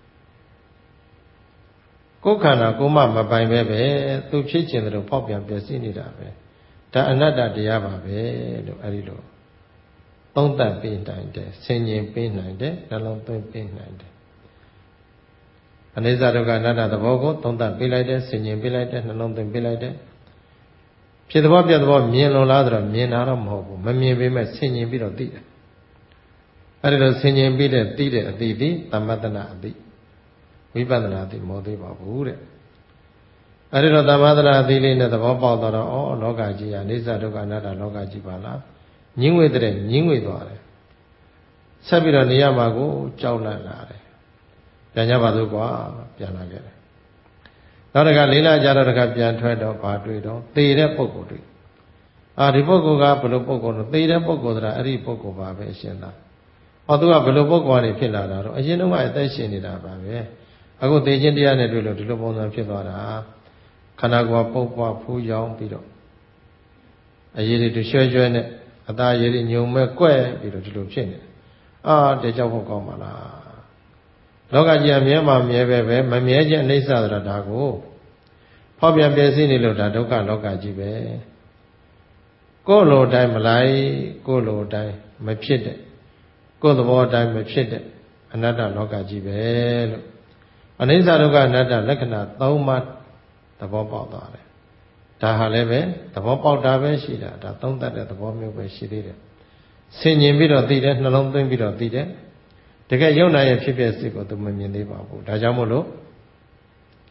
ကိုယ်ခန္ဓာကိုယ်မှမပိုင်ပဲပဲသူဖြစ်ခြင်းတို့ဖောက်ပြန်ပျက်စီးနေတာပဲဒါအနတ္တတရားပါပဲလို့အဲဒီလိုသုံးသပ်ပေးနိုင်တယ်ဆင်ញင်ပေးနိုင်တယ်နှလုံးသွင်းပေးနိုင်တယ်အနိစ္စဒုက္ခအနတ္တသဘောကိုသုံးသပ်ပေးလိုက်တယ်ဆင်ញင်ပေးလိုက်တယ်နှလုံးသွင်းပေးလိုက်တယ်ဖြစ်သဘောပြသဘောမြင်လို့လားဆိုတော့မြင်တာတော့မဟုတ်ဘူးမမြင်ပေမဲ့ဆင်ញင်ပြီးတော့သိတယ်အဲဒီလိုဆင်ញင်ပြီးတဲ့သိတဲ့အသိသည်သမတနာအသိဝိပဿနာအသိမဟုတ်သေးပါဘူးတဲ့အဲဒီတော့သမတနာအသိလေးနဲ့သဘောပေါက်တော့ဩလောကကြီးဟာအနိစ္စဒုက္ခအနတ္တလောကကြီးပါလားညင်းဝေတဲ့ညင်းဝေသွားတယ်ဆက်ပြီးတော့နေရမှာကိုကြောက်လန့်လာတယ်ပြန်ကြပါစို့ကွာပြန်လာခဲ့တယ်နောက်တစ်ခါလေးလကြာတော့တစ်ခါပြန်ထွက်တော့ဘာတွေ့တော့သေတဲ့ပုဂ္ဂိုလ်တွေ့အာဒီပုဂ္ဂိုလ်ကဘယ်လိုပုဂ္ဂိုလ်လဲသေတဲ့ပုဂ္ဂိုလ်ဆိုတာအဲ့ဒီပုဂ္ဂိုလ်ပါပဲအရှင်သာဟောသူကဘယ်လိုပုဂ္ဂိုလ်ကနေဖြစ်လာတာတော့အရင်တုန်းကအသက်ရှင်နေတာပါပဲအခုသေခြင်းတရားနဲ့တွေ့လို့ဒီလိုပုံစံဖြစ်သွားတာခန္ဓာကိုယ်ပုပ်ပွားဖူးယောင်းပြီးတော့အရေးတွေရွှဲရွှဲနဲ့အသားရည်ညုံမဲ့ကွဲ့ပြီးတော့ဒီလိုဖြစ်နေအာတေကြောက်ဖို့ကောင်းပါလားလောကကြီးအမြဲမှမြဲပဲပဲမမြဲခြင်းအနိစ္စဆိုတာဒါကိုဖောက်ပြန်ပြည့်စည်နေလို့ဒါဒုက္ခလောကကြီးပဲကိုယ်လိုတိုင်းမလိုက်ကိုယ်လိုတိုင်းမဖြစ်တဲ့ကိုယ်သဘောတိုင်းမဖြစ်တဲ့အနတ္တလောကကြီးပဲလို့အနိစ္စဒုက္ခအနတ္တလက္ခဏာသုံးပါးသဘောပေါက်သွားတယ်ဒါဟာလည်းပဲသဘောပေါက်တာပဲရှိတာဒါသုံးသပ်တဲ့သဘောမျိုးပဲရှိသေးတယ်ဆင်ញင်ပြီးတော့သိတယ်နှလုံးသွင်းပြီးတော့သိတယ်တကယ်ယုံနာရဲ့ဖြစ်ဖြစ်စစ်ကိုသူမမြင်သေးပါဘူးဒါကြောင့်မို့လို့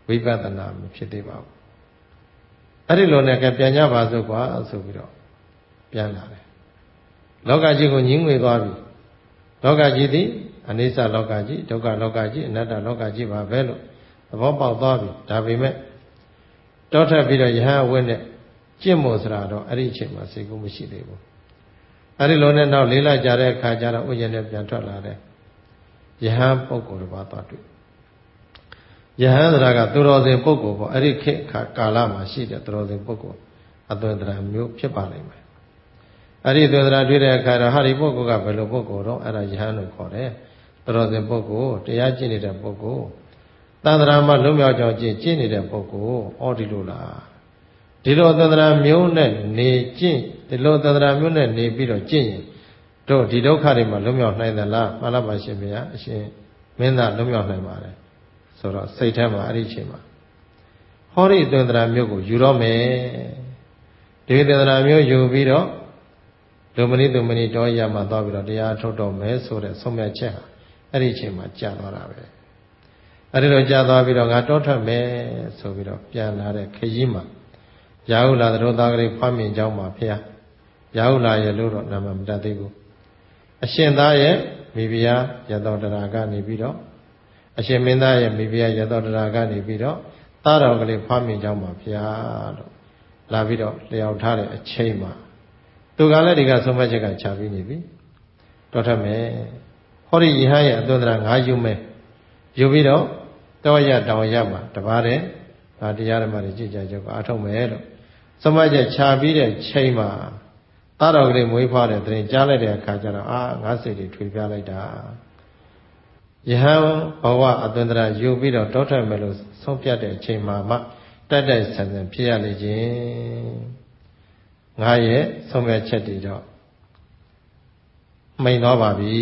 ဝိပဿနာမဖြစ်သေးပါဘူးအဲ့ဒီလိုနဲ့ကပြန်ကြပါစို့ကွာဆိုပြီးတော့ပြန်လာတယ်လောကကြီးကိုညှင်းငွေသွားပြီလောကကြီးသည်အနိစ္စလောကကြီးဒုက္ခလောကကြီးအနတ္တလောကကြီးပါပဲလို့သဘောပေါက်သွားပြီဒါပေမဲ့တောထပ်ပြီးတော့ယဟန်အဝတ်နဲ့ကျင့်မို့ဆိုတာတော့အဲ့ဒီအချိန်မှာစိတ်ကူးမရှိသေးဘူးအဲ့ဒီလိုနဲ့နောက်လေးလကြာတဲ့အခါကျတော့ဥယျာဉ်နဲ့ပြန်ထွက်လာတဲ့ယဟန်ပုဂ္ဂိုလ်တစ်ပါးသွားတွေ့ယဟန်ဆိုတာကသူတော်စင်ပုဂ္ဂိုလ်ပေါ့အဲ့ဒီခေတ်ကာလမှာရှိတဲ့သူတော်စင်ပုဂ္ဂိုလ်အသွင်သဏ္ဍာန်မျိုးဖြစ်ပါလိမ့်မယ်အဲ့ဒီအသွင်သဏ္ဍာန်တွေ့တဲ့အခါတော့ဟာဒီပုဂ္ဂိုလ်ကဘယ်လိုပုဂ္ဂိုလ်တော့အဲ့ဒါယဟန်လို့ခေါ်တယ်သူတော်စင်ပုဂ္ဂိုလ်တရားကျင့်နေတဲ့ပုဂ္ဂိုလ်သန္တရာမှာလုံးမြောက်ကြောင်ကျင့်ကျင့်နေတဲ့ပုဂ္ဂိုလ်ဩဒီလိုလားဒီလိုသန္တရာမျိုးနဲ့နေကျင့်ဒီလိုသန္တရာမျိုးနဲ့နေပြီးတော့ကျင့်ရင်တို့ဒီဒုက္ခတွေမှာလုံးမြောက်နိုင်သလားမှန်လားပါရှင်ဗျာအရှင်မင်းသားလုံးမြောက်နိုင်ပါတယ်ဆိုတော့စိတ်ထဲမှာအဲ့ဒီအချိန်မှာဟောဒီသန္တရာမျိုးကိုယူတော့မယ်ဒီသန္တရာမျိုးယူပြီးတော့လူမဏိသူမဏိတော်ရမှာသွားပြီးတော့တရားထုတ်တော့မယ်ဆိုတဲ့ဆုံးဖြတ်ချက်ဟာအဲ့ဒီအချိန်မှာကြာသွားတာပဲအဲ့ဒီလိုကြာသွားပြီးတော့ငါတောထွက်မယ်ဆိုပြီးတော့ပြန်လာတဲ့ခရီးမှာရာဟုလာသတို့သားကလေးဖွားမြင်ကြောင်းမှာဖះရာဟုလာရဲ့လို့တော့နာမမတတ်သေးဘူးအရှင်သားရဲ့မိဖုရားရသောတရာကနေပြီးတော့အရှင်မင်းသားရဲ့မိဖုရားရသောတရာကနေပြီးတော့သားတော်ကလေးဖွားမြင်ကြောင်းမှာဖះလို့လာပြီးတော့လျှောက်ထားတဲ့အချိန်မှာသူကလည်းဒီကဆုံးမချက်ကခြာပြီးနေပြီတော်ထမယ်ဟောဒီယဟန်ရဲ့အသွင်သဏ္ဍာန်ငါယူမယ်ယူပြီးတော့တောရတောင်ရမှာတပါးတဲ့ဒါတရားဓမ္မတွေကြည်ကြကြောက်အားထုတ်မယ်လို့ဆုံးမချက်ခြာပြီးတဲ့ချိန်မှာသားတော်ကလေးမွေးဖွားတဲ့တွင်ကြားလိုက်တဲ့အခါကျတော့အာငါစိတ်တွေထွေပြလိုက်တာယဟန်ဘဝအသွင်သဏ္ဍာန်ယူပြီးတော့တောထွက်မယ်လို့ဆုံးဖြတ်တဲ့အချိန်မှာမှတက်တက်ဆန်ဆန်ဖြစ်ရလေခြင်းငါရဲ့ဆုံးဖြတ်ချက်တွေတော့မိန်သွားပါပြီ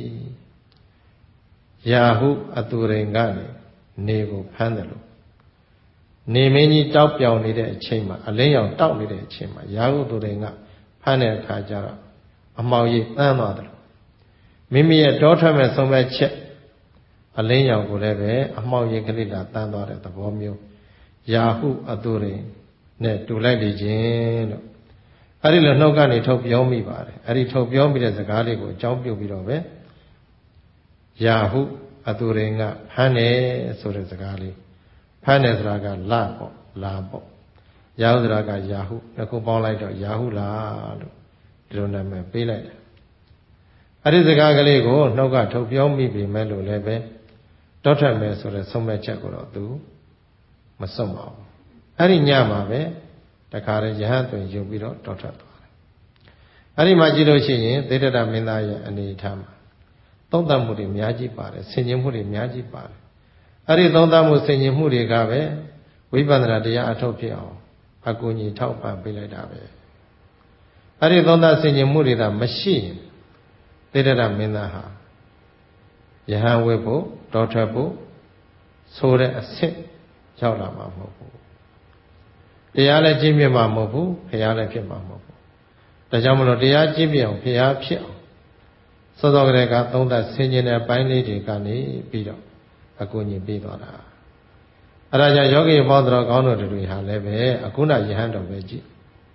ယာဟုအတူရင်ကနေနေကိုဖမ်းတယ်လို့နေမင်းကြီးတောက်ပြောင်နေတဲ့အချိန်မှာအလင်းရောင်တောက်နေတဲ့အချိန်မှာယာဟုသူရင်ကဖမ်းတဲ့အခါကျတော့အမောင်ကြီးတန်းသွားတယ်လို့မိမိရဲ့တောထွက်မဲ့ဆုံးဖြတ်ချက်အလင်းရောင်ကိုလည်းပဲအမောင်ကြီးကလေးလာတန်းသွားတဲ့သဘောမျိုးယာဟုအတူရင်နဲ့တူလိုက်လေခြင်းလို့အဲ့ဒီလိုနှုတ်ကနေထုတ်ပြောမိပါတယ်အဲ့ဒီထုတ်ပြောမိတဲ့စကားလေးကိုအကြောင်းပြုပြီးတော့ပဲယာဟုအတူရင်ကဖမ်းတယ်ဆိုတဲ့စကားလေးဖမ်းတယ်ဆိုတာကလပေါ့လာပေါ့ယာဟုဆိုတာကယာဟုနှစ်ခုပေါင်းလိုက်တော့ယာဟုလာလို့ဒီလိုနာမည်ပေးလိုက်တယ်အဲ့ဒီစကားကလေးကိုနှုတ်ကထုတ်ပြောမိပြီမဲ့လို့လည်းပဲတောထွက်မယ်ဆိုတဲ့ဆုံးမချက်ကိုတော့သူမစွန့်ပါဘူးအဲ့ဒီညမှာပဲတခါတည်းယဟန်တွင်ယူပြီးတော့တောထွက်သွားတယ်အဲ့ဒီမှာကြည့်လို့ရှိရင်သေတ္တမင်းသားရဲ့အနေအထားမှာသုံးသပ်မှုတွေအများကြီးပါတယ်ဆင်ခြင်မှုတွေအများကြီးပါတယ်အဲ့ဒီသုံးသပ်မှုဆင်ခြင်မှုတွေကပဲဝိပဿနာတရားအထုတ်ဖြစ်အောင်အကူအညီထောက်ပံ့ပေးလိုက်တာပဲအဲ့ဒီသုံးသပ်ဆင်ခြင်မှုတွေသာမရှိရင်သေတ္တမင်းသားဟာယဟန်ဝိဖို့တောထွက်ဖို့ဆိုတဲ့အဆင့်ရောက်လာမှာမဟုတ်ဘူးတရားလည်းကျင့်ပြမှာမဟုတ်ဘူးဖရာလည်းဖြစ်မှာမဟုတ်ဘူးဒါကြောင့်မလို့တရားကျင့်ပြအောင်ဖရာဖြစ်အောင်စောစောကတည်းကသုံးသပ်ဆင်ခြင်တဲ့ပိုင်းလေးတွေကနေပြီးတော့အကူအညီပေးသွားတာအဲဒါကြောင့်ယောဂီဘောတော်ကောင်းတို့တွေဟာလည်းပဲအခုနယဟန်တော်ပဲကြည့်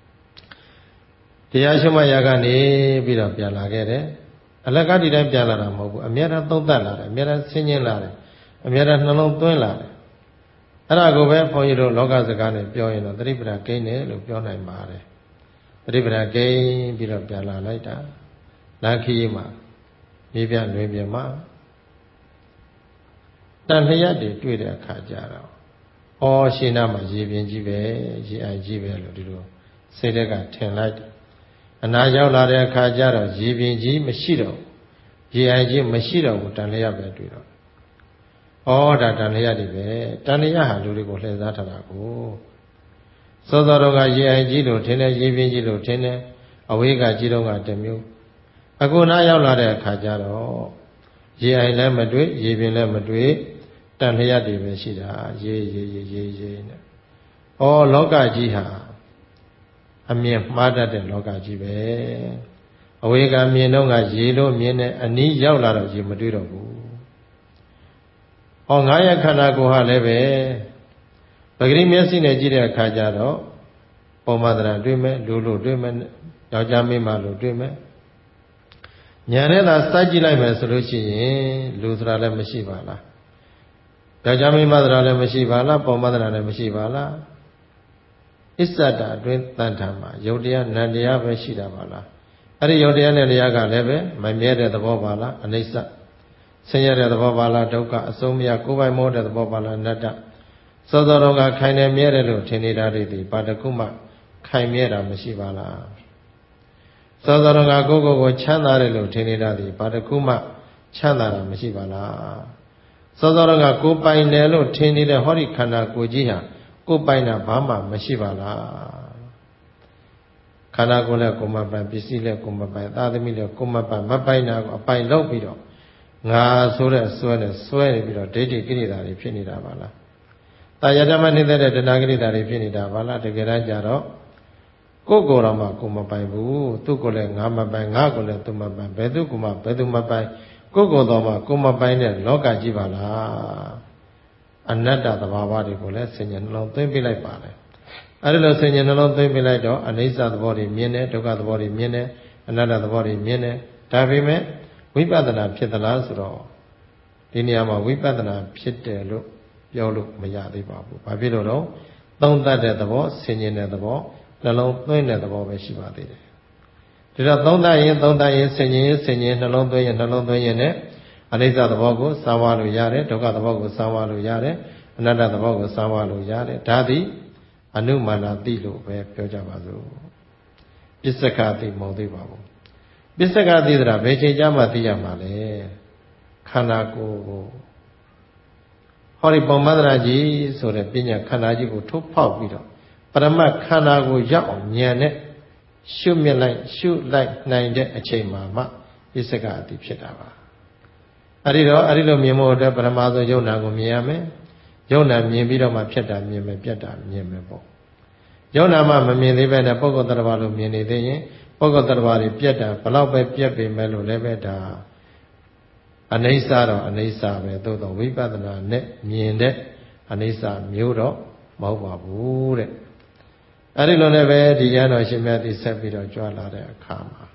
တရားရှိမှရကနေပြီးတော့ပြန်လာခဲ့တယ်အလကတိတိုင်းပြန်လာတာမဟုတ်ဘူးအများအားသုံးသပ်လာတယ်အများအားဆင်ခြင်လာတယ်အများအားနှလုံးသွင်းလာတယ်အဲ့ဒါကိုပဲဘုန်းကြီးတို့လောကစကားနဲ့ပြောရင်တော့သတိပဋ္ဌာန်ကိန်းတယ်လို့ပြောနိုင်ပါတယ်သတိပဋ္ဌာန်ကိန်းပြီးတော့ပြန်လာလိုက်တာလက္ခီမှာမြေပြလွင်ပြင်မှာတန်လျက်တွေတွေ့တဲ့အခါကျတော့ဩရှင်နာမှာရေပြင်ကြီးပဲရေအိုင်ကြီးပဲလို့ဒီလိုစိတ်တက်ကထင်လိုက်တယ်အနာရောက်လာတဲ့အခါကျတော့ရေပြင်ကြီးမရှိတော့ရေအိုင်ကြီးမရှိတော့ဘူးတန်လျက်ပဲတွေ့တော့ဩဒါတန်လျက်တွေပဲတန်လျက်ဟာလူတွေကိုလှည့်စားထားတာကိုစောစောတော့ကရေအိုင်ကြီးလို့ထင်တယ်ရေပြင်ကြီးလို့ထင်တယ်အဝေးကကြီးတော့ကတမျိုးအခုနားရောက်လာတဲ့အခါကျတော့ရေအိုင်လည်းမတွေ့ရေပြင်လည်းမတွေ့တန်လျက်တွေပဲရှိတာရေရေရေရေရေနဲ့ဩလောကကြီးဟာအမြင်မှားတတ်တဲ့လောကကြီးပဲအဝေးကမြင်တော့ကရေလို့မြင်တဲ့အနီးရောက်လာတော့ရေမတွေ့တော့ဘူးဩငါးရခန္ဓာကိုယ်ဟာလည်းပဲပဂရိမျက်စိနဲ့ကြည့်တဲ့အခါကျတော့ပေါ်မှာတရားတွေ့မယ်လူလို့တွေ့မယ်ယောက်ျားမိန်းမလို့တွေ့မယ်ညာနဲ့သာစိုက်ကြည့်လိုက်မယ်ဆိုလို့ရှိရင်လူဆိုတာလည်းမရှိပါလားယောက်ျားမိန်းမဆိုတာလည်းမရှိပါလားပေါ်မှာတရားလည်းမရှိပါလားအစ္ဆဒအတွင်းတန်ထာမှာယုတ်တရားနံတရားပဲရှိတာပါလားအဲ့ဒီယုတ်တရားနဲ့တရားကလည်းပဲမမြဲတဲ့သဘောပါလားအနိစ္စဆင်းရဲတဲ့သဘောပါလားဒုက္ခအဆုံးမရကိုယ်ပိုင်မောတဲ့သဘောပါလားအနတ္တစောစောတော့ကခိုင်နေမြဲတယ်လို့ထင်နေတာတွေဒီဘာတခုမှခိုင်မြဲတာမရှိပါလားစောစောတော့ကကိုယ်ကိုယ်ကိုချမ်းသာတယ်လို့ထင်နေတာဒီဘာတခုမှချမ်းသာတာမရှိပါလားစောစောတော့ကကိုယ်ပိုင်တယ်လို့ထင်နေတဲ့ဟောဒီခန္ဓာကိုယ်ကြီးဟာကိုယ်ပိုင်တာဘာမှမရှိပါလားခန္ဓာကိုယ်လည်းကိုယ်မပိုင်ပစ္စည်းလည်းကိုယ်မပိုင်သာသမီလည်းကိုယ်မပိုင်မပိုင်တာကိုအပိုင်လောက်ပြီးတော့ငါဆိုတဲ့ဆွဲနဲ့ဆွဲနေပြီးတော့ဒိဋ္ဌိကိရိတာတွေဖြစ်နေတာပါလားတာယတမနေတဲ့တဏှာကိရိတာတွေဖြစ်နေတာပါလားတကယ်တမ်းကျတော့ကိုယ်ကိုယ်တော်မှကိုယ်မပိုင်ဘူးသူ့ကိုယ်လည်းငါမပိုင်ငါကိုယ်လည်းသူမပိုင်ဘယ်သူကမှဘယ်သူမပိုင်ကိုယ်ကိုယ်တော်မှကိုယ်မပိုင်တဲ့လောကကြီးပါလားအနတ္တသဘာဝတွေကိုလည်းဆင်ញံနှလုံးသွင်းပြလိုက်ပါလေအဲဒီလိုဆင်ញံနှလုံးသွင်းပြလိုက်တော့အနိစ္စသဘောတွေမြင်တယ်ဒုက္ခသဘောတွေမြင်တယ်အနတ္တသဘောတွေမြင်တယ်ဒါပေမဲ့ဝိပဿနာဖြစ်သလားဆိုတော့ဒီနေရာမှာဝိပဿနာဖြစ်တယ်လို့ပြောလို့မရသေးပါဘူး။ဘာဖြစ်လို့တော့သုံးသပ်တဲ့သဘောဆင်ញင်တဲ့သဘောနှလုံးသွင်းတဲ့သဘောပဲရှိပါသေးတယ်။ဒါတော့သုံးသပ်ရင်သုံးသပ်ရင်ဆင်ញင်ရင်ဆင်ញင်နှလုံးသွင်းရင်နှလုံးသွင်းရင်နဲ့အနိစ္စသဘောကိုစာဝါလို့ရတယ်ဒုက္ခသဘောကိုစာဝါလို့ရတယ်အနတ္တသဘောကိုစာဝါလို့ရတယ်ဒါသည်အနုမာနတိလို့ပဲပြောကြပါစို့ပစ္စကတိမဟုတ်သေးပါဘူးပစ္စကတိဆိုတာဘယ်ချိန်ကြမှသိရမှာလဲခန္ဓာကိုယ်ကိုဟောဒီပုံမန္တရာကြီးဆိုတဲ့ပညာခန္ဓာကြီးကိုထုတ်ဖောက်ပြီးတော့ပရမတ်ခန္ဓာကိုရောက်အောင်ဉာဏ်နဲ့ရှုမြစ်လိုက်ရှုလိုက်နိုင်တဲ့အချိန်မှာမှပစ္စကတိဖြစ်တာပါအဲ့ဒီတော့အဲ့ဒီလိုမြင်ဖို့အတွက်ပရမသောယုံနာကိုမြင်ရမယ်ယုံနာမြင်ပြီးတော့မှဖြစ်တာမြင်မယ်ပြတ်တာမြင်မယ်ပေါ့ယုံနာမှမမြင်သေးပဲနဲ့ပုဂ္ဂိုလ်တ attva လို့မြင်နေသေးရင်ပုဂ္ဂိုလ်တ attva တွေပြတ်တာဘလောက်ပဲပြတ်ပေမဲ့လို့လည်းပဲဒါအနိစ္စတော့အနိစ္စပဲသို့တော့ဝိပဿနာနဲ့မြင်တဲ့အနိစ္စမျိုးတော့မဟုတ်ပါဘူးတဲ့အဲ့ဒီလိုနဲ့ပဲဒီရဟန်းတော်ရှင်မြတ်ဒီဆက်ပြီးတော့ကြွလာတဲ့အခါမှာ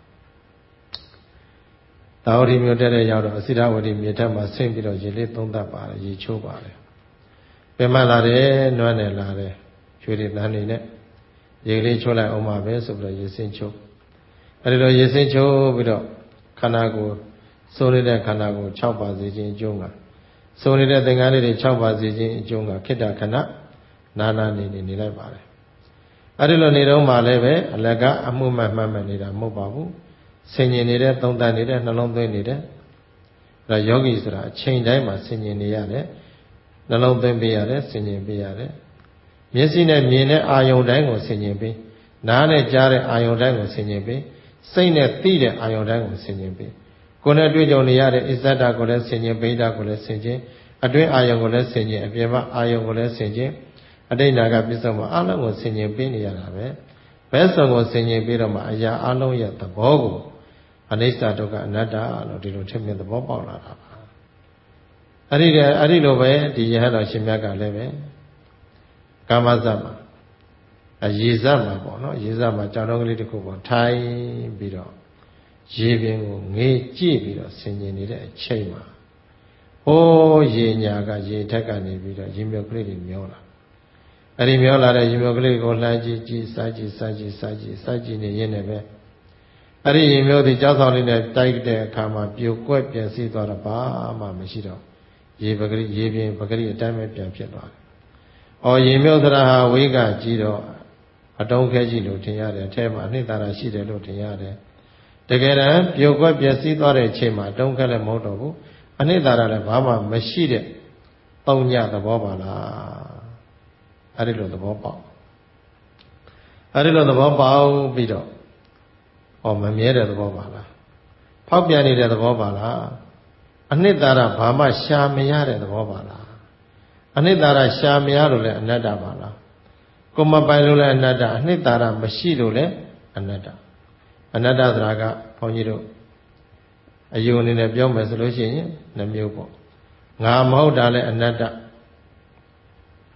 သာဝတိမြို့တဲ့တဲ့ရောက်တော့အစိရဝတိမြေထက်မှာဆင်းပြီးတော့ရေလေးသုံးသပ်ပါတယ်ရေချိုးပါတယ်ပြန်မလာတယ်နွမ်းနေလာတယ်ရွှေတွေတန်းနေနဲ့ရေလေးချိုးလိုက်အောင်ပါပဲဆိုပြီးတော့ရေစင်းချိုးအဲဒီလိုရေစင်းချိုးပြီးတော့ခန္ဓာကိုယ်စိုးနေတဲ့ခန္ဓာကိုယ်၆ပါးစီခြင်းအကျိုးကစိုးနေတဲ့သင်္ကန်းလေးတွေ၆ပါးစီခြင်းအကျိုးကခိတ္တခဏနာနာနေနေနေလိုက်ပါတယ်အဲဒီလိုနေတော့မှလည်းပဲအလကအမှုမှတ်မှတ်မှတ်နေတာမဟုတ်ပါဘူးဆင်ញင်နေတဲ့သုံးသပ်နေတဲ့နှလုံးသွင်းနေတဲ့အဲဒါယောဂီဆိုတာအချိန်တိုင်းမှာဆင်ញင်နေရတယ်နှလုံးသွင်းပေးရတယ်ဆင်ញင်ပေးရတယ်မျက်စိနဲ့မြင်တဲ့အာယုန်တိုင်းကိုဆင်ញင်ပေးနားနဲ့ကြားတဲ့အာယုန်တိုင်းကိုဆင်ញင်ပေးစိတ်နဲ့သိတဲ့အာယုန်တိုင်းကိုဆင်ញင်ပေးကိုယ်နဲ့တွေ့ကြုံနေရတဲ့အစ္ဆဒကိုလည်းဆင်ញင်ပိဋကကိုလည်းဆင်ញင်အတွင်းအာယုန်ကိုလည်းဆင်ញင်အပြင်မှာအာယုန်ကိုလည်းဆင်ញင်အတိတ်နာကပစ္စုံမှာအလုံးကိုဆင်ញင်ပေးနေရတာပဲဘယ်ဆုံးကိုဆင်ញင်ပေးတော့မှအရာအလုံးရဲ့သဘောကိုအနိစ္စဒုက္ခအနတ္တလို့ဒီလိုထင်မြင်သဘောပေါက်လာတာပါအဲ့ဒီအဲ့ဒီလိုပဲဒီယဟန်တော်ရှင်မြတ်ကလည်းပဲကာမဇတ်မှာအရေဇတ်မှာပေါ့နော်ရေဇတ်မှာကြောင်တော်ကလေးတစ်ခုပေါ့ထိုင်ပြီးတော့ရေပင်ကိုငေးကြည့်ပြီးတော့ဆင်ញင်နေတဲ့အချိန်မှာဟိုးရေညာကရေထက်ကနေပြီးတော့ရေမြုပ်ကလေးတွေမျောလာအဲ့ဒီမျောလာတဲ့ရေမြုပ်ကလေးကိုလှမ်းကြည့်ကြည့်စားကြည့်စားကြည့်စားကြည့်စားကြည့်နေရင်းနဲ့ပဲအဲ့ဒီရေမြုပ်ဒီကြောက်ဆောင်လေးနဲ့တိုက်တဲ့အခါမှာပြိုကွက်ပြန်စီးသွားတော့ဘာမှမရှိတော့ရေပဂရိရေပင်ပဂရိအတိုင်းပဲပြန်ဖြစ်သွားတယ်။အော်ရေမြုပ်သရဟာဝိကကြီးတော့အတုံးခဲကြီးလို့ထင်ရတယ်အထဲမှာအနှစ်သာရရှိတယ်လို့ထင်ရတယ်။တကယ်တမ်းပြိုကွက်ပြန်စီးသွားတဲ့အချိန်မှာအတုံးခဲလည်းမဟုတ်တော့ဘူးအနှစ်သာရလည်းဘာမှမရှိတဲ့တုံညသဘောပါလား။အဲ့ဒီလိုသဘောပေါက်။အဲ့ဒီလိုသဘောပေါက်ပြီးတော့ဟောမမြဲတဲ့သဘောပါလားဖောက်ပြန်နေတဲ့သဘောပါလားအနှစ်သာရဘာမှရှာမရတဲ့သဘောပါလားအနှစ်သာရရှာမရလို့လည်းအနတ္တပါလားကိုမပိုင်လို့လည်းအနတ္တအနှစ်သာရမရှိလို့လည်းအနတ္တအနတ္တဆိုတာကဘုန်းကြီးတို့အယုံအနေနဲ့ပြောမယ်ဆိုလို့ရှိရင်နှမျိုးပေါ့ငါမဟုတ်တာလည်းအနတ္တ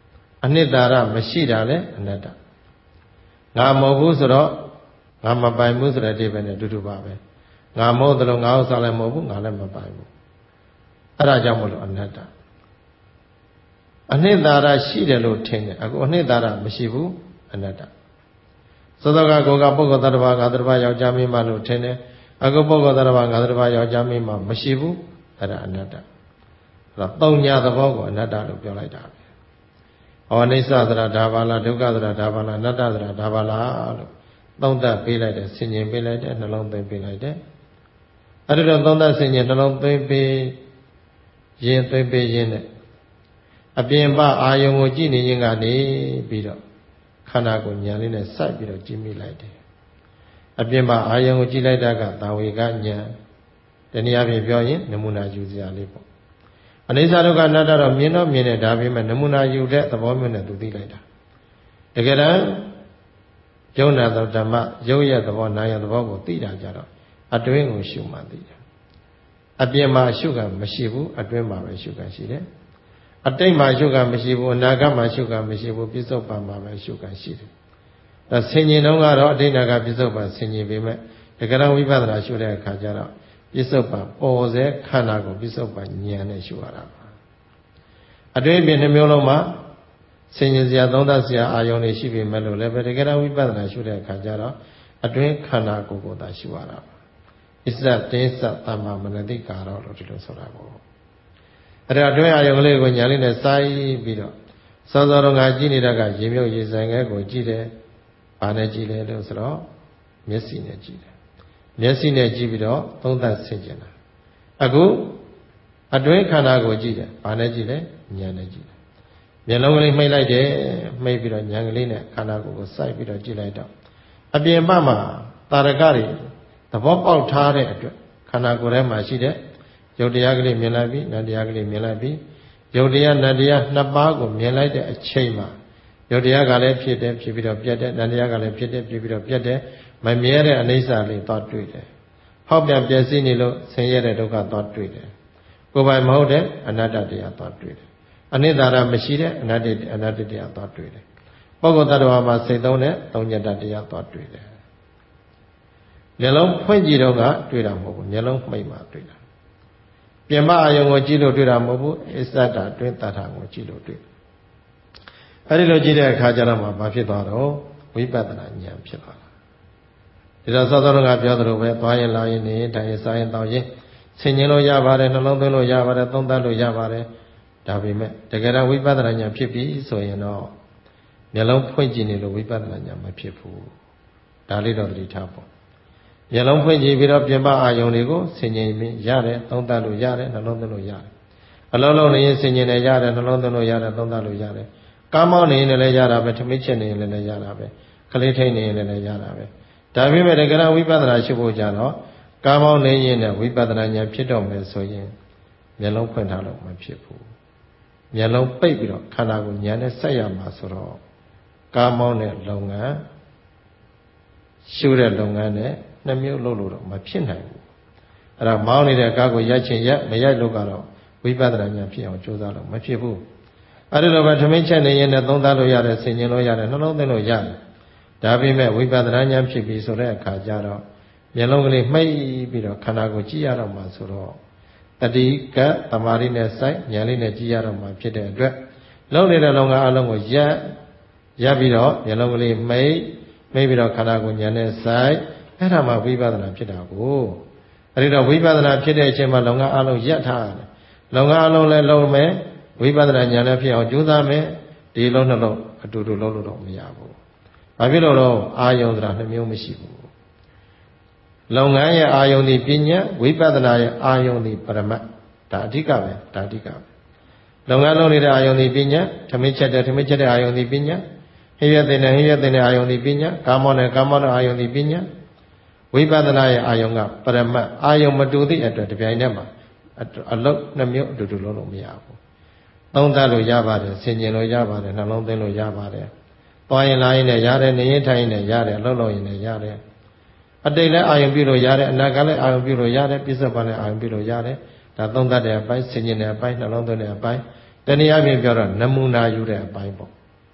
အနှစ်သာရမရှိတာလည်းအနတ္တငါမဟုတ်ဘူးဆိုတော့ငါမပိုင်ဘူးဆိုတဲ့အဓိပ္ပာယ်နဲ့အတူတူပါပဲငါမဟုတ်တယ်လို့ငါဥစ္စာလည်းမဟုတ်ဘူးငါလည်းမပိုင်ဘူးအဲ့ဒါကြောင့်မလို့အနတ္တအနှစ်သာရရှိတယ်လို့ထင်တယ်အခုအနှစ်သာရမရှိဘူးအနတ္တသောသောကကိုကပုဂ္ဂိုလ်သတ္တဝါငါသတ္တဝါယောက်ျားမိန်းမလို့ထင်တယ်အခုပုဂ္ဂိုလ်သတ္တဝါငါသတ္တဝါယောက်ျားမိန်းမမရှိဘူးအဲ့ဒါအနတ္တအဲ့တော့သုံးညာသဘောကိုအနတ္တလို့ပြောလိုက်တာပဲဟောအိဋ္ဌသရဒါပါလားဒုက္ခသရဒါပါလားအနတ္တသရဒါပါလားလို့သုံးသပ်ပေးလိုက်တယ်ဆင်ခြင်ပေးလိုက်တယ်နှလုံးသွင်းပေးလိုက်တယ်အဲ့ဒါတော့သုံးသပ်ဆင်ခြင်နှလုံးသွင်းပေးရင်သွင်းပေးရင်နဲ့အပြင်ပအာယုံကိုကြည့်နေခြင်းကနေပြီးတော့ခန္ဓာကိုယ်ဉာဏ်လေးနဲ့စိုက်ပြီးတော့ကြည့်မိလိုက်တယ်အပြင်ပအာယုံကိုကြည့်လိုက်တာကသာဝေကဉာဏ်တနည်းအားဖြင့်ပြောရင်နမူနာယူစရာလေးပေါ့အနိစ္စဒုက္ခအနတ္တတော့မြင်တော့မြင်တယ်ဒါပေမဲ့နမူနာယူတဲ့သဘောမျိုးနဲ့သူသိလိုက်တာတကယ်တမ်းယုံနာသောဓမ္မယုံရဲ့သဘောနာရဲ့သဘောကိုသိတာကြတော့အတွင်းကိုရှုမှသိတယ်အပြင်မှာရှုကမရှိဘူးအတွင်းမှာပဲရှုကရှိတယ်အတိတ်မှာရှုကမရှိဘူးအနာဂတ်မှာရှုကမရှိဘူးပြစ္ဆုတ်ပံမှာပဲရှုကရှိတယ်ဒါဆင်ញင်တော့ကတော့အတိတ်နာကပြစ္ဆုတ်ပံဆင်ញင်ပေမဲ့တကယ်တော့ဝိပဿနာရှုတဲ့အခါကျတော့ပြစ္ဆုတ်ပံပေါ်စေခန္ဓာကိုပြစ္ဆုတ်ပံဉာဏ်နဲ့ရှုရတာပါအတွင်းပြင်နှမျိုးလုံးမှာဆင်ញင်စရာသုံးသပ်စရာအာယုန်တွေရှိပေမဲ့လို့လည်းပဲတကယ်တော့ဝိပဿနာရှုတဲ့အခါကျတော့အတွင်းခန္ဓာကိုယ်ကိုသာရှုရတာပါအစ္စတင်းစသမ္မာမနတိကာရောလို့ဒီလိုဆိုတာကိုအဲ့ဒါအတွင်းအာယုန်ကလေးကိုညာလေးနဲ့စိုက်ပြီးတော့စောစောတော့ငါကြည့်နေတာကရေမြုပ်ရေဆိုင်ငယ်ကိုကြည့်တယ်။ဘာနဲ့ကြည့်လဲလို့ဆိုတော့မျက်စိနဲ့ကြည့်တယ်။မျက်စိနဲ့ကြည့်ပြီးတော့သုံးသပ်ဆင်ခြင်တာ။အခုအတွင်းခန္ဓာကိုကြည့်တယ်။ဘာနဲ့ကြည့်လဲဉာဏ်နဲ့ကြည့်တယ်။မျက်လုံးကလေးမှိတ်လိုက်တယ်။မှိတ်ပြီးတော့ဉာဏ်ကလေးနဲ့ခန္ဓာကိုယ်ကိုစိုက်ပြီးတော့ကြည့်လိုက်တော့အပြင်ဘက်မှာတာရကတွေသဘောပေါက်ထားတဲ့အတွက်ခန္ဓာကိုယ်ထဲမှာရှိတဲ့ယုတ်တရားကလေးမြင်လိုက်ပြီးနတ်တရားကလေးမြင်လိုက်ပြီးယုတ်တရားနတ်တရားနှစ်ပါးကိုမြင်လိုက်တဲ့အချိန်မှာယုတ်တရားကလည်းဖြစ်တယ်ဖြစ်ပြီးတော့ပြတ်တယ်နတ်တရားကလည်းဖြစ်တယ်ဖြစ်ပြီးတော့ပြတ်တယ်မမြဲတဲ့အနိစ္စလေးသွားတွေ့တယ်ဟောက်ပြန်ပြည့်စည်နေလို့ဆင်းရဲတဲ့ဒုက္ခသွားတွေ့တယ်ကိုယ်ပိုင်မဟုတ်တဲ့အနတ္တတရားသွားတွေ့တယ်အနိတ္တရာမရှိတဲ့အနတ္တအနတ္တတရားသွားတွေ့တယ်ပုဂ္ဂိုလ်တ attva မှာစိတ်သုံးတဲ့သုံးညတ္တတရားသွားတွေ့တယ်မျက်လုံးဖွင့်ကြည့်တော့ကတွေ့တာမဟုတ်ဘူးမျက်လုံးမှိတ်မှတွေ့တာပြင်ပအာယုံကိုကြည့်လို့တွေ့တာမဟုတ်ဘူးအစ္ဆဒတွင်းတထာကိုကြည့်လို့တွေ့အဲဒီလိုကြည့်တဲ့အခါကျတော့မှဘာဖြစ်သွားတော့ဝိပဿနာဉာဏ်ဖြစ်သွားတာဒီတော့သောသောကပြောသလိုပဲသွားရင်လာရင်နေရင်ထိုင်ရင်စားရင်တောင်းရင်ဆင်ញင်လို့ရပါတယ်နှလုံးသွင်းလို့ရပါတယ်သုံးသပ်လို့ရပါတယ်ဒါပေမဲ့တကယ်တော့ဝိပဿနာဉာဏ်ဖြစ်ပြီဆိုရင်တော့မျက်လုံးဖွင့်ကြည့်နေလို့ဝိပဿနာဉာဏ်မဖြစ်ဘူးဒါလေးတော့သတိထားပေါ့မျက်လုံးဖွင့်ကြည့်ပြီးတော့ပြင်ပအာယုံတွေကိုဆင်ញင်ပြီးရတယ်သုံးသပ်လို့ရတယ်နှလုံးသွင်းလို့ရတယ်အလုံးလုံးနေရင်ဆင်ញင်နေရတယ်နှလုံးသွင်းလို့ရတယ်သုံးသပ်လို့ရတယ်ကားမောင်းနေရင်လည်းရတာပဲထမိတ်ချက်နေရင်လည်းရတာပဲကလေးထိန်နေရင်လည်းရတာပဲဒါပေမဲ့တကယ်တော့ဝိပဿနာရှိဖို့ကြတော့ကားမောင်းနေရင်လည်းဝိပဿနာဉာဏ်ဖြစ်တော့မယ်ဆိုရင်မျက်လုံးဖွင့်ထားလို့မဖြစ်ဘူးမျက်လုံးပိတ်ပြီးတော့ခန္ဓာကိုဉာဏ်နဲ့ဆက်ရမှာဆိုတော့ကားမောင်းတဲ့လုပ်ငန်းရှုတဲ့လုပ်ငန်းနဲ့နှမျိုးလုပ်လို့တော့မဖြစ်နိုင်ဘူးအဲ့ဒါမောင်းနေတဲ့ကားကိုရိုက်ချင်ရက်မရိုက်လို့ကတော့ဝိပဿနာဉာဏ်ဖြစ်အောင်ကြိုးစားလို့မဖြစ်ဘူးအဲ့ဒီလိုပဲထမင်းချက်နေရင်လည်းသုံးသပ်လို့ရတယ်ဆင်ញင်လို့ရတယ်နှလုံးသွင်းလို့ရတယ်ဒါပေမဲ့ဝိပဿနာဉာဏ်ဖြစ်ပြီဆိုတဲ့အခါကျတော့မျက်လုံးကလေးမှိတ်ပြီးတော့ခန္ဓာကိုကြည့်ရတော့မှဆိုတော့တတိကသမာဓိနဲ့စိုက်ဉာဏ်လေးနဲ့ကြည့်ရတော့မှဖြစ်တဲ့အတွက်လုံးနေတဲ့လုံကအလုံးကိုရပ်ရပ်ပြီးတော့မျက်လုံးကလေးမှိတ်မှိတ်ပြီးတော့ခန္ဓာကိုဉာဏ်နဲ့စိုက်အဲ့ဒါမှဝိပဿနာဖြစ်တာကိုအဲ့ဒီတော့ဝိပဿနာဖြစ်တဲ့အချိန်မှာလုံကအလုံးရပ်ထားတယ်လုံကအလုံးလည်းလုံးမယ်ဝိပဿနာဉာဏ်နဲ့ဖြစ်အောင်ကြိုးစားမယ်ဒီလုံးနှလုံးအတူတူလုံးလို့တော့မရဘူးဘာဖြစ်လို့တော့အာယုံဆိုတာနှမျိုးမရှိဘူးလုံငန်းရဲ့အာယုံဒီပညာဝိပဿနာရဲ့အာယုံဒီပရမတ်ဒါအဓိကပဲဒါအဓိကပဲလုံငန်းလုံးနေတဲ့အာယုံဒီပညာထမင်းချက်တဲ့ထမင်းချက်တဲ့အာယုံဒီပညာဟိယတဲ့နဲ့ဟိယတဲ့နဲ့အာယုံဒီပညာကာမောနဲ့ကာမောနဲ့အာယုံဒီပညာဝိပဿနာရဲ့အာယုံကပရမတ်အာယုံမတူသည့်အတွက်တပြိုင်တည်းမှာအလုံးနှမျိုးအတူတူလုံးလို့မရဘူးသုံးသပ်လို့ရပါတယ်ဆင်ញင်လို့ရပါတယ်နှလုံးသွင်းလို့ရပါတယ်သွားရင်လာရင်လည်းရတယ်နေရင်ထိုင်ရင်လည်းရတယ်အလုံးလုံးရင်လည်းရတယ်အတိတ်လည်းအာယုံပြုလို့ရတယ်အနာဂတ်လည်းအာယုံပြုလို့ရတယ်ပြစ္ဆုတ်ပံလည်းအာယုံပြုလို့ရတယ်ဒါသုံးသပ်တဲ့အပိုင်းဆင်ញင်တဲ့အပိုင်းနှလုံးသွင်းတဲ့အပိုင်းတနည်းအားဖြင့်ပြောတော့နမူနာယူတဲ့အပိုင်းပေါ့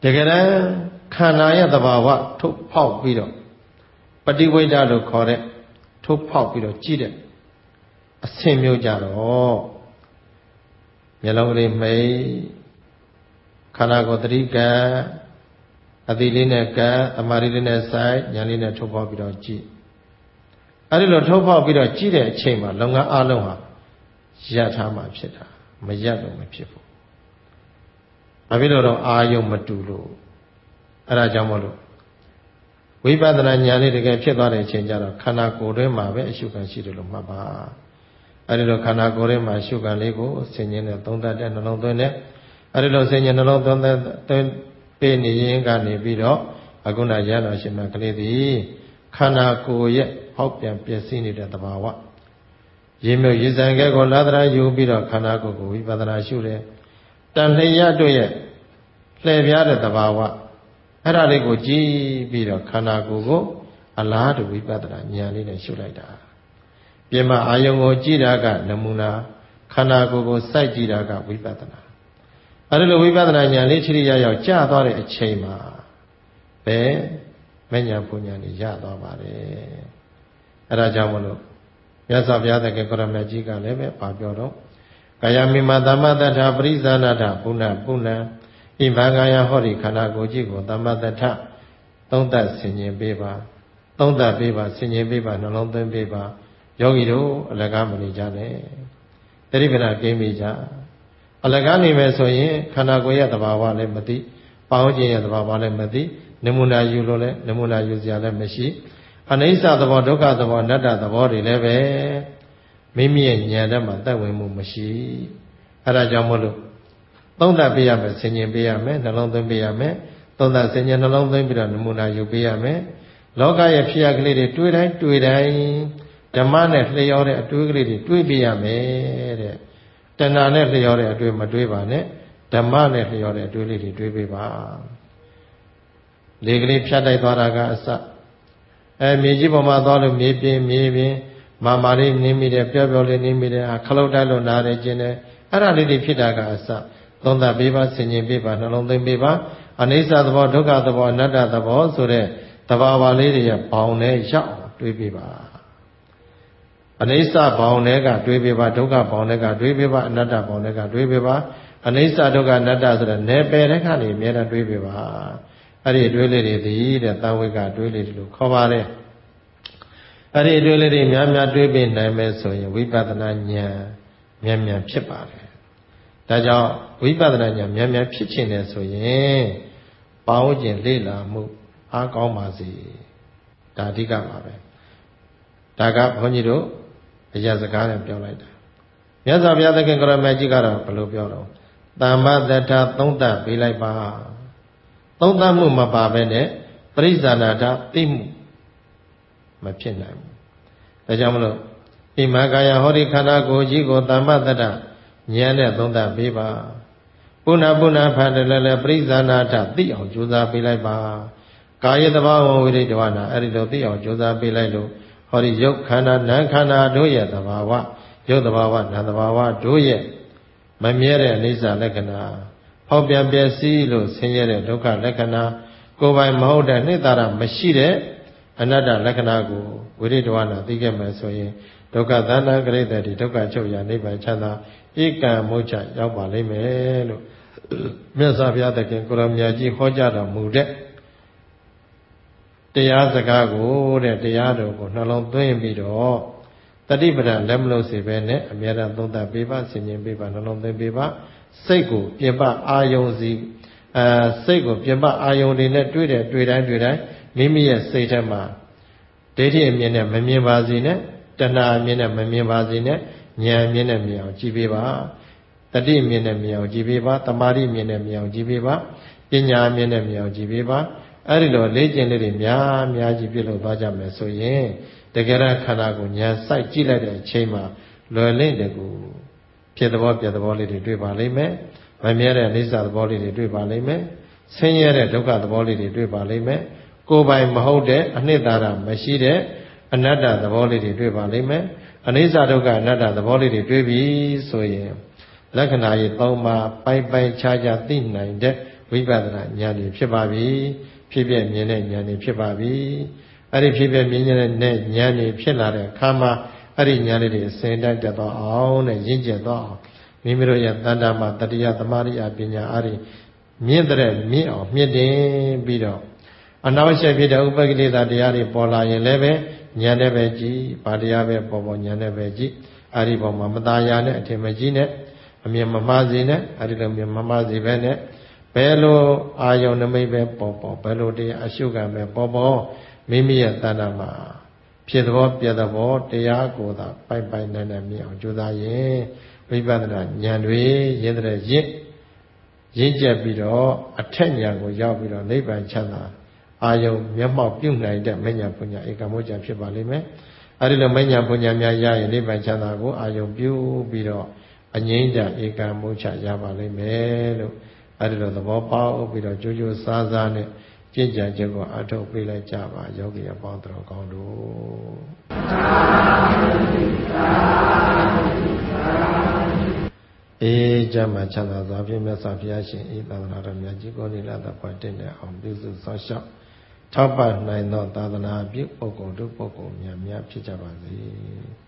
ကယ်တမ်းခန္ဓာရဲ့သဘာဝထုတ်ဖောက်ပြီးတော့ပฏิဝိဒ္ဓလို့ခေါ်တဲ့ထုတ်ဖောက်ပြီးတော့ကြည့်တဲ့အဆင့်မျိုးကြတော့မျက်လုံးကလေးမိတ်ခန္ဓာကိုယ်သတိကံအတိလေးနဲ့ကံအမာရီလေးနဲ့စိုက်ဉာဏ်လေးနဲ့ထုတ်ဖောက်ပြီးတော့ကြည့်အဲဒီလိုထုတ်ဖောက်ပြီးတော့ကြည့်တဲ့အချိန်မှာလုပ်ငန်းအလုံးဟာရပ်ထားမှဖြစ်တာမရပ်လို့မဖြစ်ဘူး။ဘာဖြစ်လို့တော့အာယုံမတူလို့အဲဒါကြောင့်မလို့ဝိပဿနာဉာဏ်လေးတကယ်ဖြစ်သွားတဲ့အချိန်ကျတော့ခန္ဓာကိုယ်တွင်းမှာပဲအရှုခံရှိတယ်လို့မှတ်ပါ။အဲဒီလိုခန္ဓာကိုယ်ထဲမှာအရှုခံလေးကိုဆင်ញင်းနဲ့သုံးသပ်တဲ့နှလုံးသွင်းတဲ့အဲဒီလိုဆင်ញင်းနှလုံးသွင်းတဲ့ပေးနေရင်ကနေပြီးတော့အခုနရတော်ရှင်မကလေးသည်ခန္ဓာကိုယ်ရဲ့ဟောက်ပြန်ပျက်စီးနေတဲ့သဘာဝရေမြို့ရေစံကဲကိုလာသရာယူပြီးတော့ခန္ဓာကိုယ်ကိုဝိပဿနာရှုတယ်တန်လျက်တို့ရဲ့လှည့်ပြားတဲ့သဘာဝအဲ့ဒါလေးကိုကြည့်ပြီးတော့ခန္ဓာကိုယ်ကိုအလားတူဝိပဿနာဉာဏ်လေးနဲ့ရှုလိုက်တာပြင်မအာယုံကိုကြည့်တာကနမူနာခန္ဓာကိုယ်ကိုစိုက်ကြည့်တာကဝိပဿနာအဲ့ဒီလိုဝိပဿနာဉာဏ်လေးထိထိရောက်ရောက်ကြာသွားတဲ့အချိန်မှာပဲမဉဏ်ပူဉဏ်ကြီးရသွားပါတယ်အဲ့ဒါကြောင့်မလို့မြတ်စွာဘုရားသခင်ကိုရမကြီးကလည်းပဲပါပြောတော့ကာယမိမသမ္မတ္ထပရိဇာနာထပုဏ္ဏပုဏ္ဏဣမံကာယဟောဒီခန္ဓာကိုယ်ကြီးကိုသမ္မတ္ထသုံးသပ်ဆင်ញင်ပေးပါသုံးသပ်ပေးပါဆင်ញင်ပေးပါနှလုံးသွင်းပေးပါယောဂီတို့အလကားမနေကြနဲ့တတိပဏကင်းမိကြအလကားနေမယ်ဆိုရင်ခန္ဓာကိုယ်ရဲ့သဘာဝလည်းမသိပေါင်းခြင်းရဲ့သဘာဝလည်းမသိနမူနာယူလို့လည်းနမူနာယူစရာလည်းမရှိအနိစ္စသဘောဒုက္ခသဘောအနတ္တသဘောတွေလည်းပဲမိမိရဲ့ဉာဏ်ထဲမှာသက်ဝင်မှုမရှိအဲဒါကြောင့်မို့လို့သုံးသပ်ပေးရမယ်ဆင်ញင်ပေးရမယ်နှလုံးသွင်းပေးရမယ်သုံးသပ်ဆင်ញင်နှလုံးသွင်းပြီးတော့နမူနာယူပေးရမယ်လောကရဲ့ဖြစ်ရကလေးတွေတွေ့တိုင်းတွေ့တိုင်းဓမ္မနဲ့လျော်တဲ့အတွေ့ကလေးတွေတွေ့ပြရမယ်တဲ့တဏှာနဲ့လျော်တဲ့အတွေ့မတွေ့ပါနဲ့ဓမ္မနဲ့လျော်တဲ့အတွေ့လေးတွေတွေ့ပေးပါလေကလေးဖြတ်တိုက်သွားတာကအစအဲမြေကြီးပေါ်မှာသွားလို့မြေပြင်းမြေပြင်းမာမာလေးနင်းမိတယ်ပျော့ပျော့လေးနင်းမိတယ်ခလုတ်တိုက်လို့နားတယ်ကျင်တယ်အဲ့ဒါလေးတွေဖြစ်တာကအစသုံးသပ်ပေးပါဆင်ញင်ပေးပါနှလုံးသွင်းပေးပါအနိစ္စသဘောဒုက္ခသဘောအနတ္တသဘောဆိုတဲ့သဘာဝလေးတွေရဲ့ဘောင်နဲ့ရောက်တွေးပေးပါအနိစ္စဘောင်တွေကတွေးပေးပါဒုက္ခဘောင်တွေကတွေးပေးပါအနတ္တဘောင်တွေကတွေးပေးပါအနိစ္စဒုက္ခအနတ္တဆိုတဲ့နယ်ပယ်တဲ့ခါနေအများနဲ့တွေးပေးပါအဲ့ဒီတွေးလေးတွေဒီတဲ့သံဝိကတွေးလေးတွေလို့ခေါ်ပါတယ်အဲ့ဒီတွေးလေးတွေများများတွေးပေးနိုင်မယ်ဆိုရင်ဝိပဿနာဉာဏ်မြန်မြန်ဖြစ်ပါတယ်ဒါကြောင့်ဝိပဿနာဉာဏ်မြန်မြန်ဖြစ်ခြင်းနဲ့ဆိုရင်ပေါင်းကျင်လေ့လာမှုအားကောင်းပါစေဒါအဓိကပါပဲဒါကဘုန်းကြီးတို့အရာစကားနဲ့ပြောလိုက်တာမြတ်စွာဘုရားသခင်ကိုရမကြီးကတော့ဘယ်လိုပြောတော့သမ္မာတ္ထသုံးသပ်ပေးလိုက်ပါသုံးသပ်မှုမပါဘဲနဲ့ပရိစ္ဆာနာထသိမှုမဖြစ်နိုင်ဘူးဒါကြောင့်မလို့ဣမံကာယဟောဒီခန္ဓာကိုယ်ကြီးကိုသမ္မာတ္ထဉာဏ်နဲ့သုံးသပ်ပေးပါပုဏ္ဏပုဏ္ဏဖတ်တယ်လည်းပရိစ္ဆာနာထသိအောင်ကြိုးစားပေးလိုက်ပါကာယတဘာဝဝိရိတဝနာအဲ့ဒီလိုသိအောင်ကြိုးစားပေးလိုက်လို့ဟောဒီယုတ်ခန္ဓာနာခန္ဓာတို့ရဲ့သဘာဝယုတ်သဘာဝနာသဘာဝတို့ရဲ့မမြဲတဲ့အနိစ္စလက္ခဏာဟောပြန်ပျက်စီးလို့ဆင်းရဲတဲ့ဒုက္ခလက္ခဏာကိုယ်ပိုင်မဟုတ်တဲ့နှိမ့်သာရမရှိတဲ့အနတ္တလက္ခဏာကိုဝိရိတဝနာသိခဲ့မယ်ဆိုရင်ဒုက္ခသန္တာကရိတ္တိဒုက္ခချုပ်ရာနိဗ္ဗာန်ချမ်းသာဧကံမုတ်ချရောက်ပါလိမ့်မယ်လို့မြတ်စွာဘုရားသခင်ကိုရမကြီးဟောကြားတော်မူတဲ့တရားစကားကိုတဲ့တရားတော်ကိုနှလုံးသွင်းပြီးတော့တတိပဒလက်မလို့စေပဲနဲ့အမြဲတမ်းသုံးသပ်ပေးပါဆင်ခြင်ပေးပါနှလုံးသွင်းပေးပါစိတ်ကိုပြင်ပအာယုံစီအဲစိတ်ကိုပြင်ပအာယုံတွေနဲ့တွေ့တယ်တွေ့တိုင်းတွေ့တိုင်းမိမိရဲ့စိတ်ထဲမှာဒိဋ္ဌိအမြင်နဲ့မမြင်ပါစေနဲ့တဏှာအမြင်နဲ့မမြင်ပါစေနဲ့ဉာဏ်အမြင်နဲ့မြင်အောင်ကြည့်ပေးပါတတိအမြင်နဲ့မြင်အောင်ကြည့်ပေးပါတမာတိအမြင်နဲ့မြင်အောင်ကြည့်ပေးပါပညာအမြင်နဲ့မြင်အောင်ကြည့်ပေးပါအဲ့ဒီလိုလေ့ကျင့်လေးတွေများများကြီးပြုလုပ်သွားကြမယ်ဆိုရင်တကယ်တော့ခန္ဓာကိုဉာဏ်စိုက်ကြည့်လိုက်တဲ့အချိန်မှာလွယ်လင့်တယ်ကိုဖြစ်သဘောပြသဘောလေးတွေတွေ့ပါလိမ့်မယ်မမြဲတဲ့အိဋ္ဌသဘောလေးတွေတွေ့ပါလိမ့်မယ်ဆင်းရဲတဲ့ဒုက္ခသဘောလေးတွေတွေ့ပါလိမ့်မယ်ကိုယ်ပိုင်မဟုတ်တဲ့အနှစ်သာရမရှိတဲ့အနတ္တသဘောလေးတွေတွေ့ပါလိမ့်မယ်အနိစ္စဒုက္ခအနတ္တသဘောလေးတွေတွေ့ပြီဆိုရင်လက္ခဏာရေးသုံးပါးပိုင်ပိုင်ခြားခြားသိနိုင်တဲ့ဝိပဿနာဉာဏ်တွေဖြစ်ပါပြီဖြစ်ပြမြင်တဲ့ဉာဏ်တွေဖြစ်ပါပြီအဲ့ဒီဖြစ်ပြမြင်တဲ့ဉာဏ်တွေဖြစ်လာတဲ့အခါမှာအဲ့ဒီဉာဏ်လေးတွေစင်တတ်သွားအောင်နဲ့ရင့်ကျက်သွားအောင်မိမိတို့ရဲ့တဏ္ဍာမှာတတိယသမารိယပညာအားဖြင့်မြင့်တဲ့မြင့်အောင်မြင့်တင်ပြီးတော့အနောက်ရှက်ဖြစ်တဲ့ဥပက္ခလိတာတရားတွေပေါ်လာရင်လည်းပဲဉာဏ်နဲ့ပဲကြည်ဗာတရားပဲပေါ်ပေါ်ဉာဏ်နဲ့ပဲကြည်အဲ့ဒီပေါ်မှာမตาယာနဲ့အထင်မကြီးနဲ့အမြင်မမှားစေနဲ့အဲ့ဒီလိုမြင်မမှားစေပဲနဲ့ဘယ်လိုအာယုန်နမိတ်ပဲပေါ်ပေါ်ဘယ်လိုတရားအရှုခံပဲပေါ်ပေါ်မိမိရဲ့တဏ္ဍာမှာဖြစ်သဘောပြသဘောတရားကိုသာပိုက်ပိုက်နဲ့နဲ့မြင်အောင်ကြိုးစားရင်ဝိပဿနာဉာဏ်တွေရင်းတဲ့ရင့်ရင့်ကျက်ပြီးတော့အထက်ဉာဏ်ကိုရောက်ပြီးတော့နိဗ္ဗာန်ချမ်းသာအာယုံမျက်မှောက်ပြုနိုင်တဲ့မဉ္ဇဉ်ပညာဧကမောဇ္ဇဖြစ်ပါလိမ့်မယ်အဲဒီလိုမဉ္ဇဉ်ပညာများရရင်နိဗ္ဗာန်ချမ်းသာကိုအာယုံပြုပြီးတော့အငြိမ့်တဧကမောဇ္ဇရပါလိမ့်မယ်လို့အဲဒီလိုသဘောပေါက်ပြီးတော့ကြိုးကြိုးစားစားနဲ့ကြင်ကြံချက်ကိုအထုတ်ပေးလိုက်ကြပါယောဂီအပေါင်းတော်ကောင်းတို့အေးကြမှာချမ်းသာစွာဖြင့်မြတ်စွာဘုရားရှင်ဤသာသနာတော်မြတ်ကြီးကိုနိလတပွားတင့်တဲ့အောင်ပြုစုဆောင်ရှောက်ထောက်ပံ့နိုင်သောသာသနာပြုပုဂ္ဂိုလ်တို့ပုဂ္ဂိုလ်များများဖြစ်ကြပါစေ